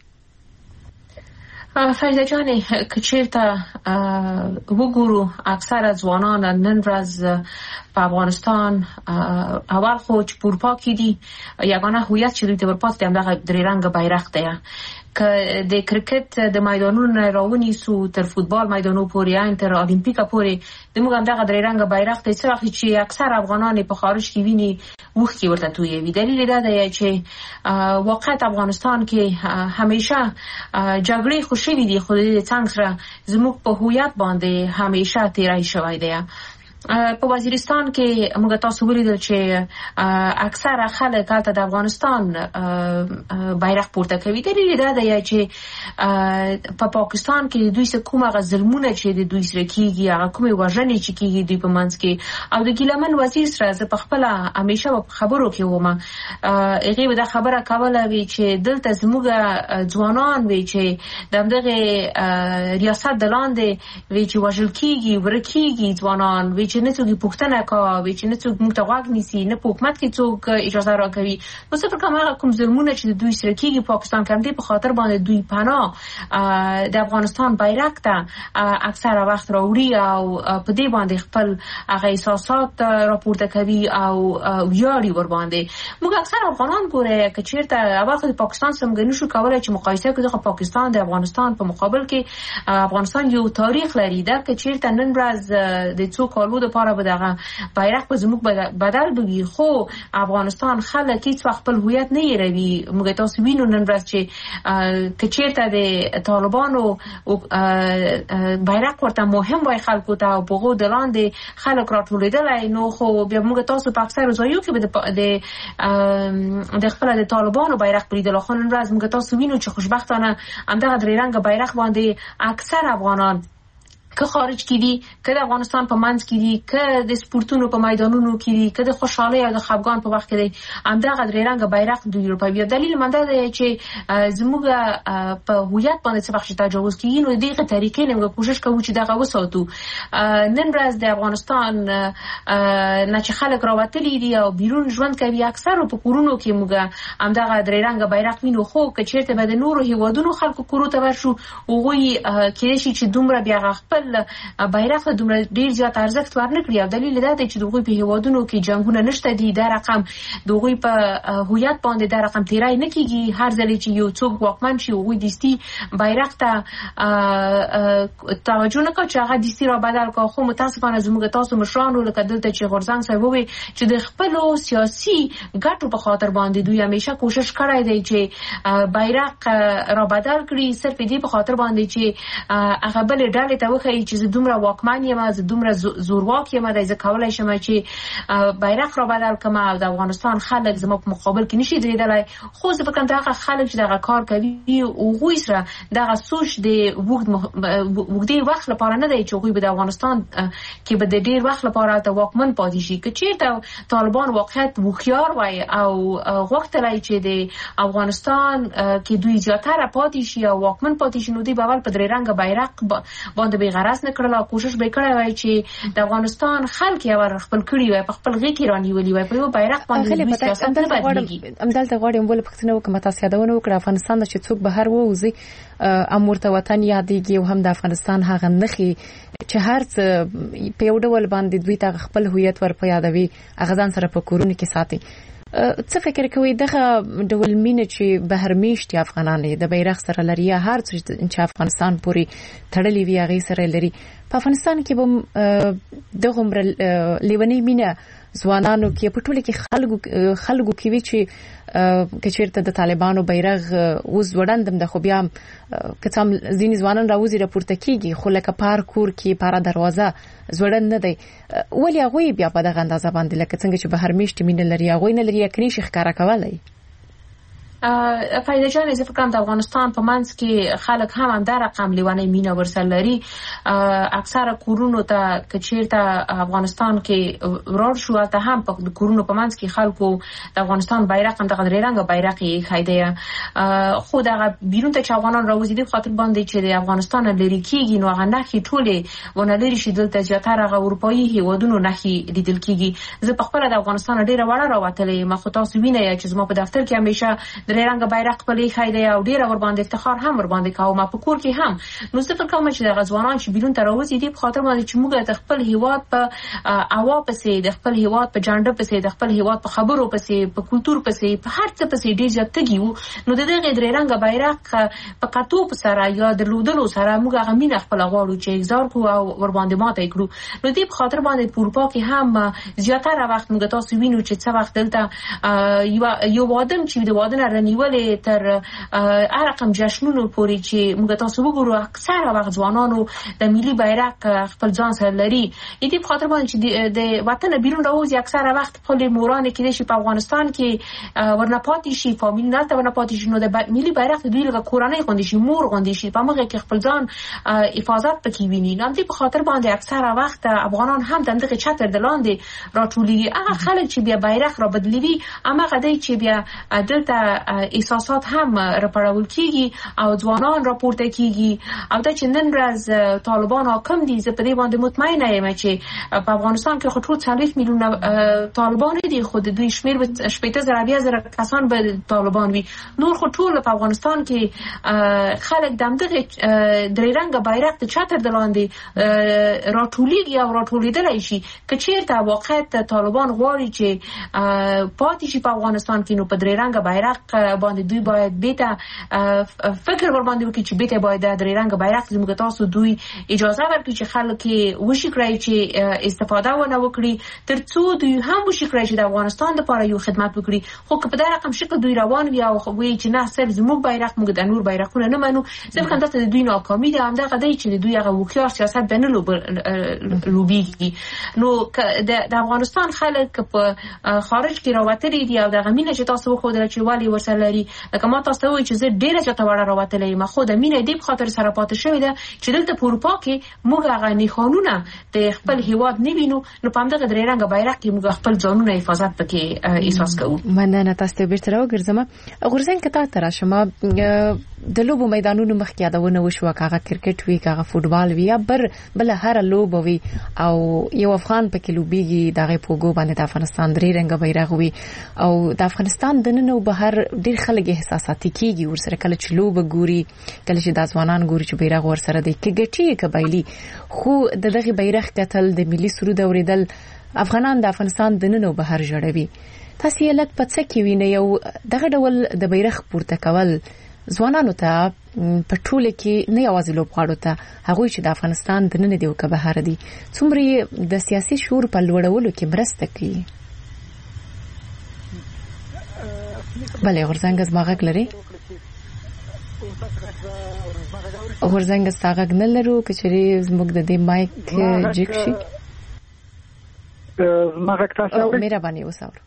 فریده جانې که چېرته وګورو اکثره ځوانان نن ورځ په افغانستان اول خو چې په اروپا کې دي، یگانه هویت چې دوی ته ورپاتې دی همدغه درې رنګه بیرغ دی. که د کرکټ د میدانونو راونیسو تر فوتبال میدانونو پورې، ان تر المپیکا پورې، زموږ همدغه درې رنګه بیرغ دی. څه وخت چې اکثر افغانان په خارج کې ویني اوښکې ورته تویوي. دلیل دا دی چې واقعیت افغانستان کې همیشه جګړې خو شوي دي، خو د څنګ سره زموږ په هویت باندې همیشه تیری شوی دی. په وزیرستان کې موږ تاسو ولیدل چې اکثره خلک هلته د افغانستان بیرغ پورته کوي. دلیل دا دی چې په پاکستان کې دوی سره کوم هغه ظلمونه چې د دوی سره کیږي، هغه کومې وژنې چې کیږي دوی په منځ کې، او د ګیلمن وزیر سره زه په خپله همیشه په خبرو کې وم، هغې به دا خبره کوله وي چې دلته زموږ ځوانان وي چې د همدغې ریاست د لاندې وي چې وژل کیږي، ورکیږي ځوانان وي چې نه څوک پوښتنه کوي، چې نه څوک موږ ته غوږ نیسي، نه په حکومت کې څوک اجازه راکوي. نو څه فکر کوم هغه کوم ظلمونه چې د دوی سره کیږي پاکستان کې، همدې په خاطر باندې دوی پناه د افغانستان بیرغ ته اکثره وخت راوړي او په دې باندې خپل هغه احساسات راپورته کوي او ویاړي ور باندې. موږ اکثر افغانان ګوره که چېرته اول خو د پاکستان سره موږ نشو کولی چې مقایسه کړو. خو پاکستان د افغانستان په مقابل کې افغانستان یو تاریخ لري. دا که چېرته نن ورځ د څو کالو دپاره به دغه بیرغ په زموږ بدل بوي، خو افغانستان خلک هیڅ وخت خپل هویت نه هېروي. موږ تاسو وینو نن ورځ چې که چېرته د طالبانو بیرغ ورته مهم وای خلکو ته او په هغو د لاندې خلک راټولېدلی، نو خو بیا موږ تاسو په اکثرو ځایو کې به د خپله د طالبانو بیرغ پرېدلو. خو نن ورځ موږ تاسو وینو چې خوشبختانه همدغه درې رنګه بیرغ باندې اکثر افغانان که خارج کې دي، که د افغانستان په منځ کې دي، که د سپورتونو په میدانونو کې دي، که د خوشحالۍ او د خفګان په وخت کې دي، همدغه درې رنګه بیرغ دوی روپوي. دلیل من دا دی چې زموږ په هویت باندې څه وخت چې تجاوز کېږي، نو دغه طریقې نه موږ کوشش کوو چې دغه وساتو. نن ورځ د افغانستان نه چې خلک راوتلي دي او بیرون ژوند کوي، اکثرو په کورونو کې موږ همدغه درې رنګه بیرغ وینو. خو که چېرته به د نورو هېوادونو خلکو کورو ته ورشو، هغوی کېدای شي چې دومره بیا خپل بیرغ ته دومره ډیر زیات ارزښت ورنکړي. او دلیل دا دی چې دوی په هیوادونو کې جنگونه نشته دي، دا رقم دوی په هویت باندې دا رقم تیرای نه کیږي. هر ځل چې یو څوک واکمن شي، هغوی دستي بیرغ ته توجه نه کوي چې هغه دستي را بدل کړي. خو متاسفانه زموږ تاسو مشرانو لکه دلته چې غورځنګ صاحب وویل چې د خپلو سیاسي ګټو په خاطر باندې دوی همیشه کوشش کړی دی چې بیرغ را بدل کړي، صرف دې په خاطر باندې چې هغه بلې ډلې ته وښیي وایي چې زه دومره واکمن یم، زه دومره زورواک یم، دا زه کولای شم چې بیرغ را بدل کړم او د افغانستان خلک زما په مقابل کې نشي درېدلی. خو زه فکر کوم دغه خلک چې دغه کار کوي هغوی سره دغه سوچ د اوږدې وخت لپاره نه دی چې هغوی به د افغانستان کې به د ډېر وخت لپاره هلته واکمن پاتې شي. که چېرته طالبان واقعیت هوښیار وای او غوښتلی چې د افغانستان کې دوی زیاتره پاتې شي او واکمن پاتې شي، نو دوی به اول په درې رنګه بیرغ باندې بې غرض نه کړل او کوشش به یې کړی وای چې د افغانستان خلک یې ور خپل کړي وای، په خپل غېږ کې رانیولي وای، په یو بیرغ باندې دوی سیاست نه بدلېږي. همدلته غواړم بله پوښتنه وکړم، تاسو یادونه وکړه افغانستان چې څوک بهر ووځي ام ورته وطن یادېږي او هم د افغانستان هغه نښې چې هر څه په یو ډول باندې دوی ته خپل هویت ور په یادوي، هغه ځان سره په کورونو کې ساتي. څه فکر کوئ دغه ډول مینه چې بهر میشتي افغانان د بیرغ سره لري یا هر څه چې افغانستان پورې تړلې وي هغې سره لري، په افغانستان کې به دغومره لیونۍ مینه ځوانانو کې په ټوله کې خلکو خلکو کې وي چې که چېرته د طالبانو بیرغ اوس ځوړندم ده، خو بیا هم که څه هم ځینې ځوانان راوځي راپورته کېږي، خو لکه پار کور کې پاره دروازه ځوړند نه دی. ولې هغوی بیا په دغه اندازه باندې لکه څنګه چې بهر میشتي مینه لري هغوی نه لري، یقیني شي ښکاره کولی؟ فایده جان زه فکر کوم د افغانستان په منځ کې خلک هم همدا رقم لیونۍ مینه ورسره لري. اکثره کورونو ته که چېرته افغانستان کې ولاړ شو هلته هم په کورونو په منځ کې خلکو د افغانستان بیرغ هم دغه درې رنګه بیرغ یې ایښی دی. خو دغه بیرون ته چې افغانان راوځي دې خاطر باندې چې د افغانستان نه لرې کېږي نو هغه نښې ټولې ونه لرې شي، دلته زیاتره هغه اروپایي هېوادونو نښې لیدل کېږي. زه پخپله د افغانستان نه ډېره وړه راوتلې یم، خو تاسو وینئ چې زما په دفتر کې همیشه درې رنګه بیرغ خپل ایښی دی او ډېره ورباندې افتخار هم ورباندې کوم په کور کې هم. نو زه فکر کوم چې دغه ځوانان چې بیرون ته راوځي دې په خاطر باندې چې موږ د خپل هېواد په هوا پسې، د خپل هېواد په جنډه پسې، د خپل هېواد په خبرو پسې، په کلتور پسې، په هر څه پسې ډېر زیات تږي وو. نو د دغې درې رنګه بیرغ په کتو سره یا درلودلو سره موږ هغه مینه خپله غواړو چې اګزار کړو او ورباندې ماته یې کړو. نو دې په خاطر باندې په اروپا کې هم زیاتره وخت موږ تاسو وینو چې څه وخت دلته یو واده چې د واده نه رانیولې تر هر رقم جشنونو پورې چې موږ تاسو وګورو اکثره وخت ځوانانو د ملي بیرغ خپل ځان سره لري. دې په خاطر باندې چې د وطن بیرون راوځي اکثره وخت خپلې مورانې کېدای شي په افغانستان کې ورنه پاتې شي، فامیل نه ته ورنه پاتې شي، نو د ملي بیرغ د دوی لکه کورنۍ غوندې شي، مور غوندې شي، په هغې کې خپل ځان حفاظت پکې ویني. نو همدې په خاطر باندې اکثره وخت افغانان هم د همدغې چتر د لاندې راټولېږي. هغه خلک چې بیا بیرغ را بدلوي هماغه دی چې بیا دلته احساسات هم راپړول کېږي او ځوانان راپورته کېږي. او دا چې نن ورځ طالبان حاکم دي، زه په دې باندې مطمئنه یم چې په افغانستان کې خو ټول څلوېښت میلیونه طالبان دي، خو د دوی شمېر به شپېته زره اویا زره کسان به طالبان وي. نور خو ټول په افغانستان کې خلک د همدغې درې رنګه بیرغ د چتر د لاندې راټولېږي او راټولېدلی شي. که چېرته واقعیت طالبان غواړي چې پاتې شي په افغانستان کې، نو په درې رنګه بیرغ باندې دوی باید بیته فکر ور باندې وکړي چې بیته باید د درې رنګه بیرغ زموږ تاسو دوی اجازه ورکړي چې خلک وشي کړی چې استفاده ونه وکړي، تر څو دوی هم وشي کړی چې د افغانستان لپاره یو خدمت وکړي. خو که په دغه رقم شکل دوی روان وي او وایي چې نه صرف زموږ بیرغ موږ د نور بیرغونه نه منو، زه فکر کوم دلته د دوی ناکامي ده. همدغه دی چې د دوی هغه هوښیار سیاست به نه لوبېږي. نو د افغانستان خلک په خارج کې راوتلي دي او دغه مینه چې تاسو وښودله چې ولې ورسره لري، لکه ما تاسو ته ووایي چې زه ډېره زیاته وړه راوتلی یم، خو د مینې دې په خاطر سره پاتې شوې ده چې دلته په اروپا کې موږ هغه نښانونه د خپل هېواد نه وینو، نو په همدغه درې رنګه بیرغ کې موږ خپل ځانونه حفاظت پکې احساس کوو. مننه. تاسو ته بېرته راوګرځم. غورځنګ که تا ته راشم، د لوبو میدانونو مخکې یادونه وشوه، که هغه کرکټ وي، که هغه فوټبال وي یا بله هره لوبه وي او یو افغان پکې لوبېږي، د هغې په اوږو باندې د افغانستان درې رنګه بیرغ وي او د افغانستان دننه او بهر ډېر خلک احساساتي کېږي ورسره، کله چې لوبه ګوري، کله چې دا ځوانان ګوري چې بیرغ ورسره دی، که ګټي که بایلي، خو د دغې بیرغ کتل، د ملي سرود اورېدل افغانان د افغانستان دننه او بهر ژړوي. تاسې یې لږ په څه کې وینئ او دغه ډول د بیرغ پورته کول ځوانانو ته په ټوله کې نه یوازې لوبغاړو ته، هغوی چې د افغانستان دننه دي او که بهر دي، څومره د سیاسي شعور په لوړولو کې مرسته کوي؟ بله غورځنګ زما غږ لري؟ غورځنګ ستاغ نه لرو کچري زموږ د دې مایک جک شي ما غږ تاسو او مهرباني وساور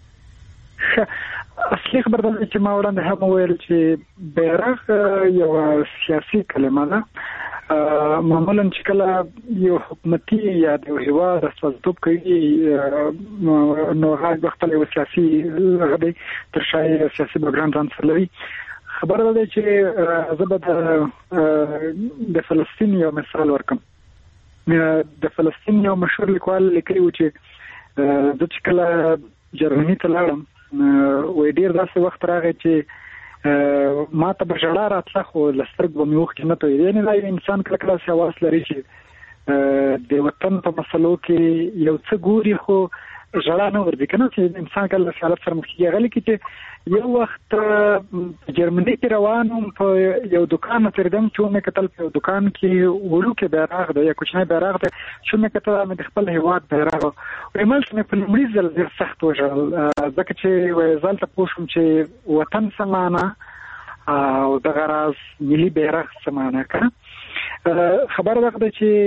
اصلي خبر ده چې ما وړاندې هم ویل چې بیرغ یو سیاسي کلمه ده معمولا چې کله یو حکومتي یا د هیواد استازیتوب کوي نو هغه خپل یو سیاسي غړي تر شای سیاسي بیکګراوند ځان سره لري خبر ده چې زبد د فلسطین یو مثال ورکم د فلسطین یو مشهور لیکوال لیکلی و چې د چې کله جرمني ته لاړم وې ډیر داسې وخت راغی چې ما ته به ژړا راتله خو لسترګ به مې اوښکې نه تویېدې یعنې دا انسان کله کله داسې حواس لري چې د وطن په مسلو کې یو څه ګوري خو ژړا نه ورځي که نه چې انسان کله له حالت سره مخ کېږي هغه لیکي چې یو وخت په جرمني کې روان وم په یو دوکان تېرېدم چې ومې کتل په یو دوکان کې وړوکی بیرغ دی یا کوچنی بیرغ دی چې ومې کتل مې د خپل هېواد بیرغ وایي ملته مې په لومړي ځل ډېر سخت وژړل ځکه چې وایي زه هلته پوه شوم چې وطن څه معنا او دغه راز ملي بیرغ څه معنا که خبره دغه ده چې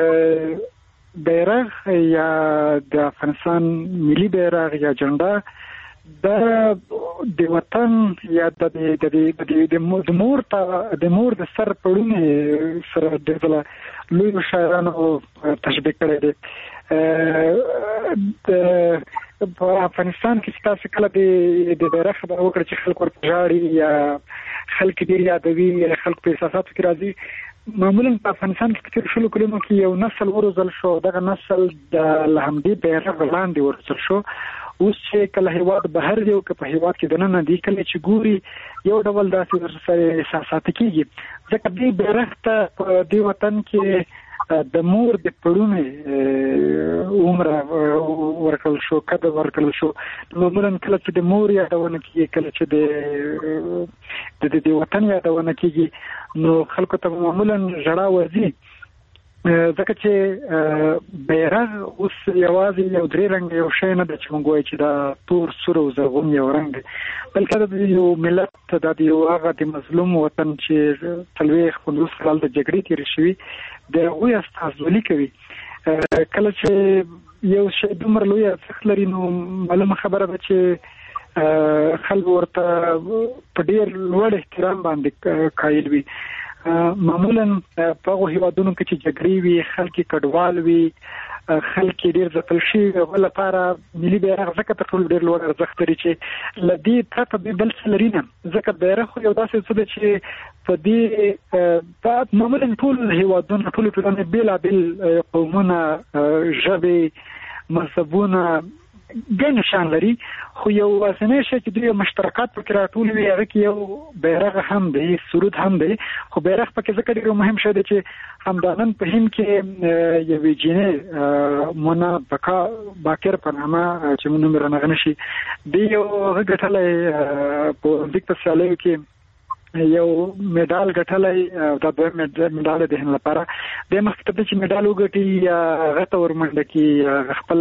بیرغ یا د افغانستان ملي بیرغ یا جنډه د د وطن یا د د د د مور ته د مور د سر پړونې سره د لوی شاعرانو تشبیه کړی دی په افغانستان کې تاسو کله د د بیرغ خبره وکړه چې خلک ورته ژاړي یا خلک ډېر یادوي یا خلک په احساساتو کې راځي معمولا په افغانستان کې په شلو کلونو کې یو نسل وروزل شو دغه نسل د لهمدي بیرغ لاندې ورسل شو اوس چې کله هیواد بهر دی او که په هیواد کې دننه دی کله چې ګوري یو ډول داسې ورسره احساسات کېږي ځکه دې بیرغ ته په دې وطن کې د مور د پړونې عمر ورکړل شو قدر ورکړل شو معمولا کله چې د مور یادونه کېږي کله چې د د وطن یادونه کېږي نو خلکو ته معمولا ژړا ورځي ځکه چې بیرغ اوس یوازې یو درې رنګ یو شی نه ده چې موږ وایو چې دا تور سور او زرغون یو رنګ دی بلکې د یو ملت دا د یو هغه د مظلوم وطن چې څلوېښت پنځوس کال د جګړې تېرې شوي د هغوی استازولي کوي کله چې یو شی دومره لوی ارزښت لري نو معلومه خبره ده چې خلک ورته په ډېر لوړ احترام باندې قایل وي معمولا په هغو هیوادونو کې چې جګړې وي خلک کډوال وي خلک ډېر ځپل شوي د هغو لپاره ملي بیرغ ځکه تر ټولو ډېر لوړ ارزښت لري چې له دې پرته بل څه لري نه ځکه بیرغ خو یو داسې څه ده چې په دې معمولا ټول هیوادونه ټولې ټولنې بېلابېل قومونه ژبې مذهبونه ګڼ شان لري خو یو واسنه شي چې دوی مشترکات پکې راټول وي هغه کې یو بیرغ هم دی سرود هم دی خو بیرغ پکې ځکه ډېر مهم شی دی چې همدانن په هند کې یو ویجینه مونا بکا باکر په نامه چې مونږ مرنه نشي دی یو غټلې په دې په سیالیو کې یو میډال ګټلای دا د میډال د هند لپاره د مخکته چې میډال وګټي غته ورمنډه کې خپل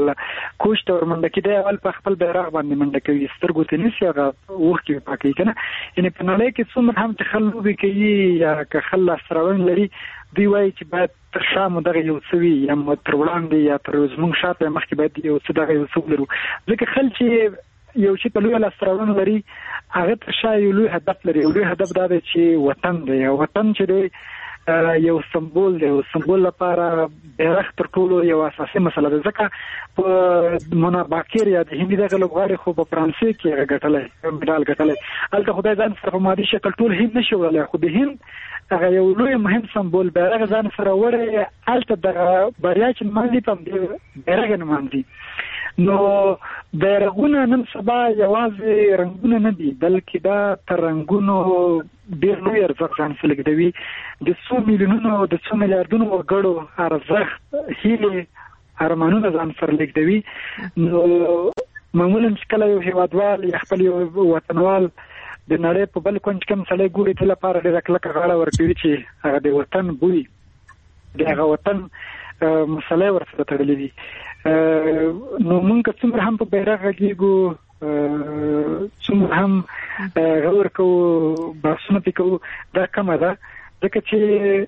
کوچ ته ورمنډه کې د اول په خپل بیرغ باندې منډه کوي سترګو ته نشي هغه وښکي پاکي کنه یعنی په نړۍ کې څومره هم تخلوي کوي یا که خل سرون لري دی وایي چې باید تر شامو دغه یو څوي یا تر وړاندې یا تر زموږ شاته مخکې باید یو څه دغه یو څه لرو ځکه خل چې یو چې په لوی لاسترون لري هغه تر شا یو لوی هدف لري یو لوی هدف دا دی چې وطن دی وطن چې دی یو سمبول دی او سمبول لپاره بیرغ تر ټولو یو اساسي مسله ده ځکه په مونا باکر یا د هندي دغه لوبغاړي خو په فرانسې کې ګټلې میډال ګټلې هلته خدای ځان سره په مادي شکل ټول هند نشي وړلی خو د هند هغه یو لوی مهم سمبول بیرغ ځان سره وړی هلته دغه بریا چې نمانځي په بیرغ نمانځي نو بیرغونه نن سبا یوازې رنګونه نه دي بلکې دا تر رنګونو ډېر لوی ارزښت ځان سره لګوي د څو میلیونونو د څو میلیاردونو وګړو ارزښت هیلې ارمانونه ځان سره لګوي نو معمولا چې کله یو هیوادوال یا خپل یو وطنوال د نړۍ په بل کونج کې مسلې ګوري ته لپاره ډېره کلکه غاړه ورکوي چې هغه د وطن بوی د هغه وطن مسلې ورسره تړلې دي نو موږ څومره هم په بیرغ غږیږو څومره هم غور کوو بحثونه پکې کوو دا کمه ده ځکه چې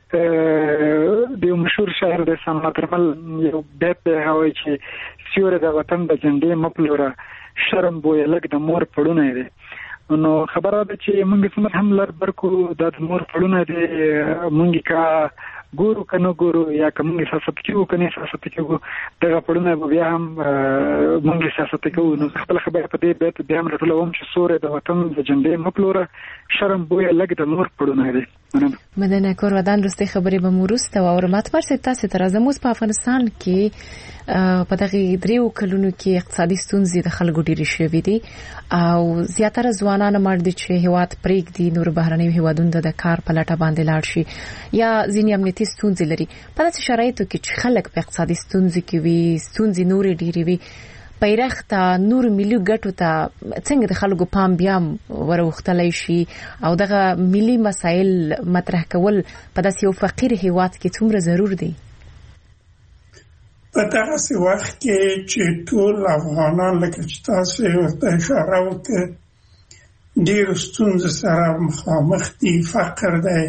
د یو مشهور شاعر د سامان ترمل یو بیت دی هغه چې سیوری د وطن د جنډې مه پلوره شرم بویه لږ د مور پړونی دی. نو خبره ده چې موږ څومره هم لر بر کړو دا د مور پړونی دی موږ کا ګورو که نه ګورو یا که موږ سیاست کوو که نه سیاست کوو دغه پړونی به بیا هم موږ سیاست کوو. نو خپله خبره په دې بیت بیا هم راټولوم چې سوری د وطن د جنډې مه پلوره شرم بویه لږ د مور پړونی دی. مدنه کور ودان رسته خبرې به مورسته و او ماتمر سي تاسو تر زموږ په افغانستان کې په دغه دریو کلونو کې اقتصادي ستونزې د خلکو ډېرې شوې دي او زیاتره ځوانان مړ دي چې هیواد پرېږدي نور بهرنیو هیوادونو د کار په لټه باندې لاړ شي یا ځینې امنیتي ستونزې لري. په داسې شرایطو کې چې خلک په اقتصادي ستونزې کې وي ستونزې نورې ډېرې وي پیرخ ته نور ملي ګټو ته څنګه د خلکو پام بیا وروختلی شي او دغه ملي مسایل مطرح کول په داسې یو فقیر هیواد کې څومره ضرور دي؟ په دغسې وخت کې چې ټول افغانان لکه چې تاسو ورته اشاره وکړه ډېرو ستونزو سره مخامخ دي. فقر دی،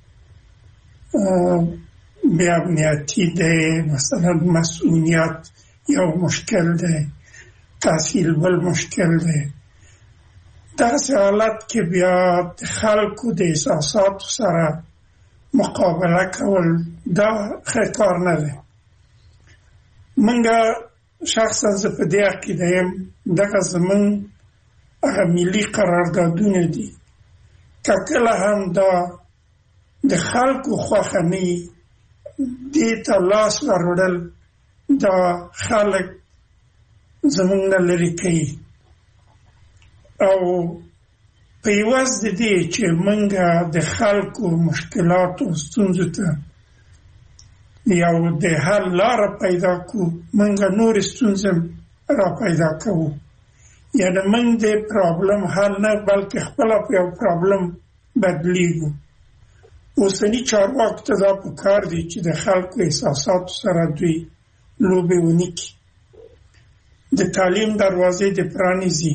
بې امنیتي دی، مثلا مسئولیت یو مشکل دی، تحصیل بل مشکل دی. داسې حالت کې بیا د خلکو د احساساتو سره مقابله کول دا ښه کار نه دی. منګه شخصا زه په دې عقیده یم دغه زموږ هغه ملي قراردادونه دي که کله هم دا د خلکو خوښه نه وي دې ته لاس وروړل دا خلک زموږ نه لرې کوي او په عوض د دې چې موږ د خلکو مشکلاتو ستونزو ته یو د حل لاره پیدا کړو موږ نور ستونزې را پیدا کوو. یعنې موږ د پرابلم حل نه بلکې خپله په یو پرابلم بدلیږو. اوسني چارواکو ته دا پکار دی چې د خلکو احساساتو سره دوی لوبې ونه کړي، د تعلیم دروازې د پرانیزي،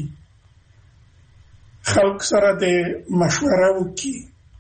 خلکو سره د مشوره وکړي.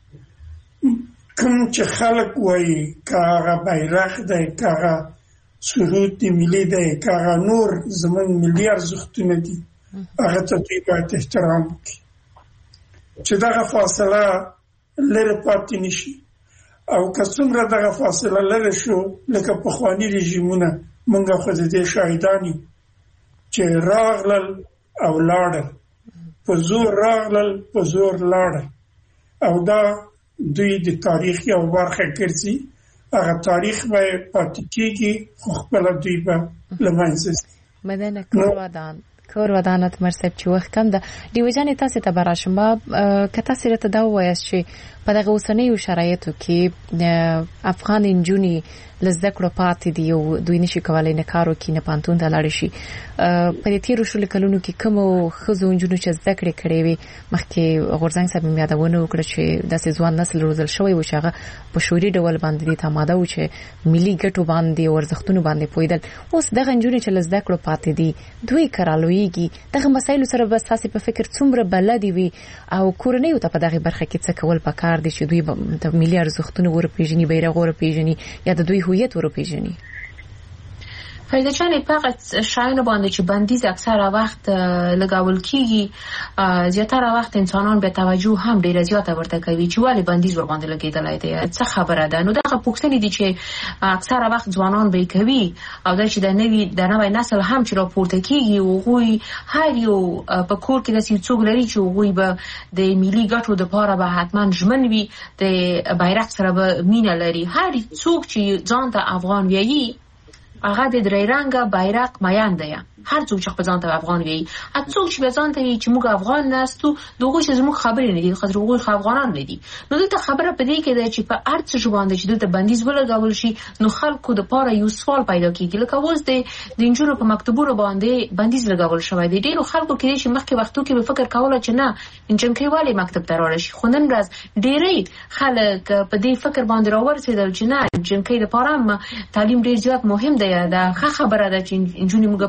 کوم چې خلک وایي که هغه بیرغ دی، که هغه سرود ملي دی، که هغه نور زموږ ملي ارزښتونه دي هغه ته دوی باید احترام وکړي چې دغه فاصله لرې پاتې نشي. او که څومره دغه فاصله لرې شو لکه پخواني رژیمونه موږ خو د دې شاهدان یو چې راغلل او لاړل، په زور راغلل په زور لاړل او دا دوی د تاریخ یو برخه ګرځي. هغه تاریخ به پاتې کېږي خو خپله دوی به له منځه ځي. مدنه کور ودان کور ودانت مرسب چې وخت کم ده دیو جانې تاسې ته به راشم که تاسې راته دا ووایاست چې په دغه اوسنیو شرایطو کې افغان نجونې له زده کړو پاتې دي او دوی نشي کولی نه کار وکړي نه پوهنتون ته لاړې شي. په دې تېرو شلو کلونو کې کومو ښځو نجونو چې زده کړې کړې وې مخکې غورځنګ صاحب مې یادونه وکړه چې داسې ځوان نسل روزل شوی و چې هغه په شعوري ډول باندې دې ته اماده و چې ملي ګټو باندې او ارزښتونو باندې پوهېدل. اوس دغه نجونې چې له زده کړو پاتې دي دوی که رالویږي دغه مسایلو سره به ستاسې په فکر څومره بلدې وي او کورنیو ته په دغې برخه کې څه کول پکار دي چې دوی د ملي ارزښتونو وروپېژني، بیرغ وروپېژني یا د دوی هویت وروپېژني؟ فریده جان په هغه شیانو باندې چې بندیز اکثره وخت لګول کیږي زیاتره وخت انسانان به توجه هم ډیره زیاته ورته کوي چې ولې بندیز ور باندې لګیدلای دی، څه خبره ده. نو دغه پوښتنې دي چې اکثره وخت ځوانان به کوي او دا چې د نوي د نوې نسل هم چې راپورته کیږي او غوي هر یو په کور کې د څوک لري چې غوي به د ملي ګټو د پاره به حتما ژمن وي، د بیرغ سره به مینه لري. هر څوک چې ځان ته افغان وایي هغه د درې رنګه بیرغ میان دی. هر څوک چې خپل ځان ته افغان وایي، هر څوک چې ځان ته وایي چې موږ افغان ناستو دغه چې زموږ خبرې نه دي، خاطر هغوی افغانان نه دي. نو دلته خبره په دې کې ده چې په هر څه باندې چې دلته بندیز ولګول شي نو خلکو د پاره یو سوال پیدا کیږي. لکه اوس د د انجونو په مکتبونو باندې بندیز لګول شوی دی. ډیرو خلکو کې چې مخکې وختو کې به فکر کوله چې نه انجنکۍ والی مکتب ته راوړل شي، خو نن ورځ ډیری خلک په دې فکر باندې راورسېدل چې نه انجنکۍ لپاره تعلیم ډیر زیات مهم دی. دا ښه خبره ده چې انجونې موږ پرېږدو چې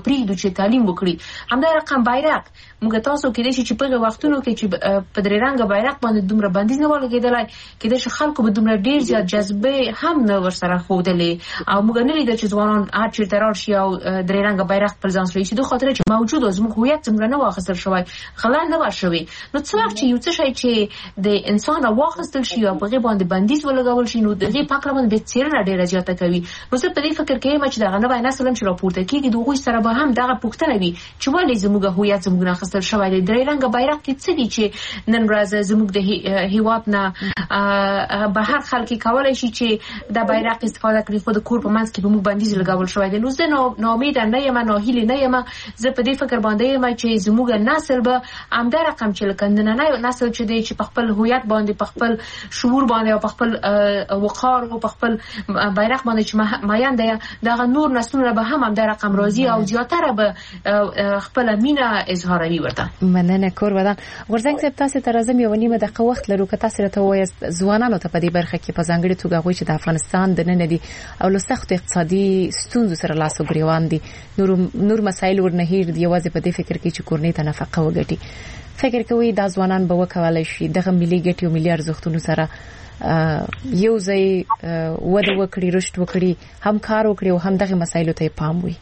چې تعلیم وکړي همدا رقم بیرغ موږ تاسو کې دي چې په وختونو کې چې په درې رنګه بیرغ باندې دومره بندیز نه ولګېدلای کې د خلکو به دومره ډیر زیات جذبه هم نه ورسره خودلې او موږ نه لیدل چې ځوانان هر چیرته راشي او درې رنګه بیرغ پر ځان سره چې د خاطر چې موجود او زموږ هویت څنګه نه واخیستل شوی غلا نه ورشوي نو څه وخت چې یو څه شي چې د انسان واخیستل شي او په باندې بندیز ولګول شي نو دغه پاکلمن به څیرنه ډیره زیاته کوي نو زه په دې فکر کې یم چې دغه نه باندې سلام چې راپورته کیږي دغه سره به هم دغه پوښتنه وي چې ولې زموږ هویت زموږ نه اخیستل شوی دی درې رنګه بیرغ کې څه دي چې نن ورځ زموږ د هیواد نه به هر خلک کولای شي چې د بیرغ استفاده کړي خو د کور په منځ کې به موږ بندیز لګول شوی دی نو زه ناامید نه یم نه هیله نه یم زه په دې فکر باندې یم چې زموږ نسل به همدا رقم چې لکندنه نه نسل چې دی چې په خپل هویت باندې په خپل شعور باندې او په خپل وقار او په خپل بیرغ باندې چې ماین دی دغه نور نسلونه به هم همدا رقم راضي او زیاتره به خپل مینه اظهاروي ورته مننه کور ودان ورځنګ صاحب تاسو ته راځم یو نیمه دقیقه وخت لرو که تاسو ته وایست ځوانانو ته په دې برخه کې په ځانګړي توګه غوښتي چې د افغانستان د نن دي او له سخت اقتصادي ستونزو سره لاس او ګریوان دي نور نور مسایل ورنهیر دی یوازې په دې فکر کې چې کورنۍ ته نفقه وګټي فکر کوي دا ځوانان به وکولای شي دغه ملي ګټې او ملي ارزښتونو سره یو ځای وده وکړي رشد وکړي هم کار وکړي او هم دغه مسایلو ته پام وي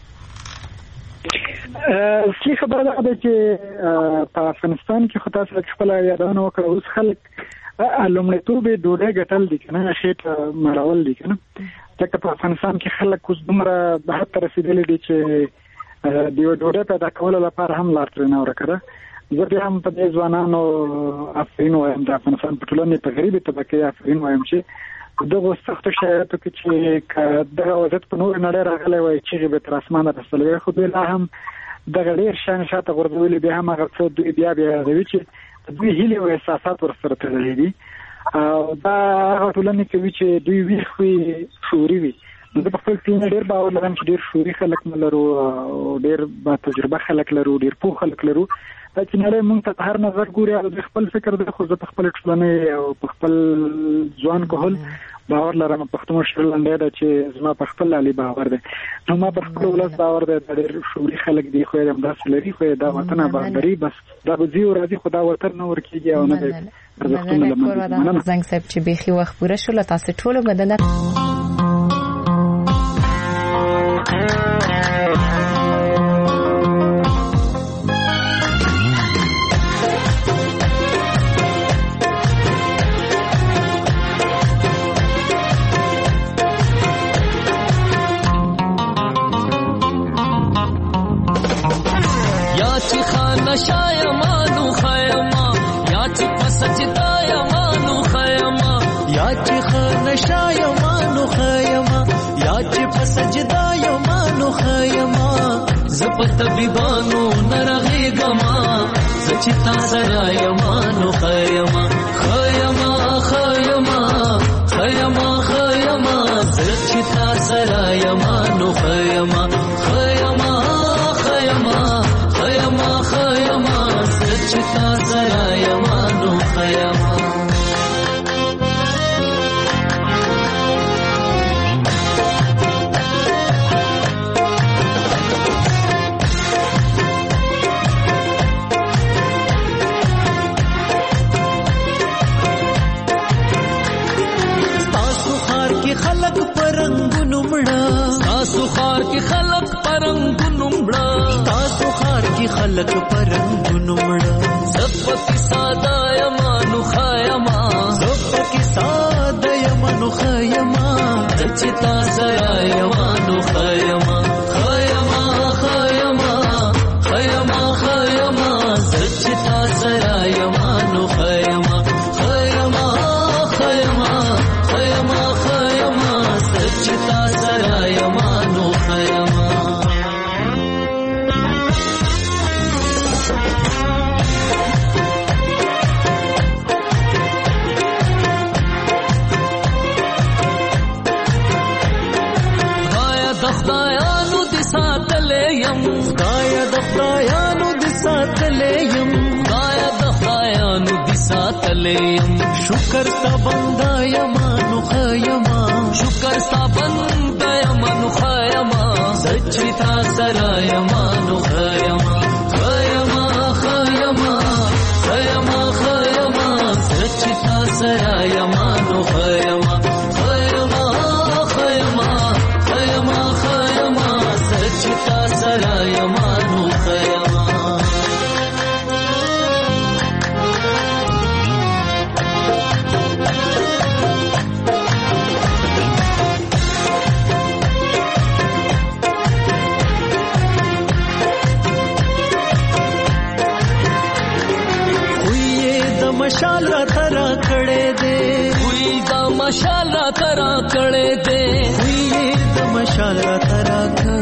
اصلي خبره ده چې په افغانستان کې خو تاسو خپل یادونه وکړه اوس خلک لومړیتوب ډوډۍ ګټل دي کنه خېټه مړول دي کنه ځکه په افغانستان کې خلک اوس دومره به حد رسیدلي دي چې د ډوډۍ پیدا کولو لپاره هم لار ترې نه ورکړه زه بیا هم په دې ځوانانو افرین وایم د افغانستان په ټولنې په غریبي طبقې افرین وایم چې دغه سختو شرایطو کې چې دغه وضعیت په نور نړۍ راغلی وای چې به تر اسمانه رسېدلی خو بیا هم دغه ډېر شان شاته غورځولي بیا هم هغه څه دوی بیا بیا یادوي چې دوی هیلې او احساسات ورسره تړلي دي او دا هغه ټولنې کوي چې دوی ویښ وي شعوري وي نو د خپل ټیم ډېر باور لرم چې ډېر شعوري خلک لرو او ډېر با تجربه خلک لرو ډېر پوه خلک لرو دا چې نړۍ موږ ته هر نظر ګوري او د خپل فکر د خو په خپل ټولنې او په خپل ځوان کول باور لرم پښتون مشر لاندې دا چې زما په خپل علي باور ده نو ما په خپل ولس باور ده ډېر شعوري خلک دي خو هم داس لري خو دا وطن باندې بس دا وزي او راځي خدا وطن نور کیږي او نه ده زنګ صاحب چې بيخي وخت پوره شو له تاسو ټول بدنه شایمانو خیما یا چې پسجدا یمانو خیما یا چې خان شایمانو خیما یا چې پسجدا یمانو خیما زپت بیبانو نرغي گما سچتا سرا یمانو خیما خیما خیما خیما خیما سچتا سرا یمانو خیما خیما خیما خیما خیما سچتا زرا یمانو خیما تاسو خار کې خلق پرنګونو مړه تاسو خار کې خلق پرنګونو مړه تاسو خار کې خلق پرنګونو مړه زپکی ساده یمانو خیما زپکی ساده یمانو خیما چچتا سرا یمانو خیما خیما خیما خیما خیما چچتا سرا یمانو خیما خیما خیما خیما خیما چچتا سرا یمانو خیما خدایانو د ساتلې يم خدای د خدایانو د ساتلې يم خدای د خدایانو د ساتلې يم شکر تا بندا یمانو خیما شکر تا بندا یمانو خیما سچ سچتا سرايما نو خيما خيما خيما خيما خيما سچتا سرايما نو خيما خيما خيما خيما خيما سچتا سرايما نو خيما مشال را ترا کړه دے وی دا مشال را ترا کړه دے وی دا مشال را ترا کړه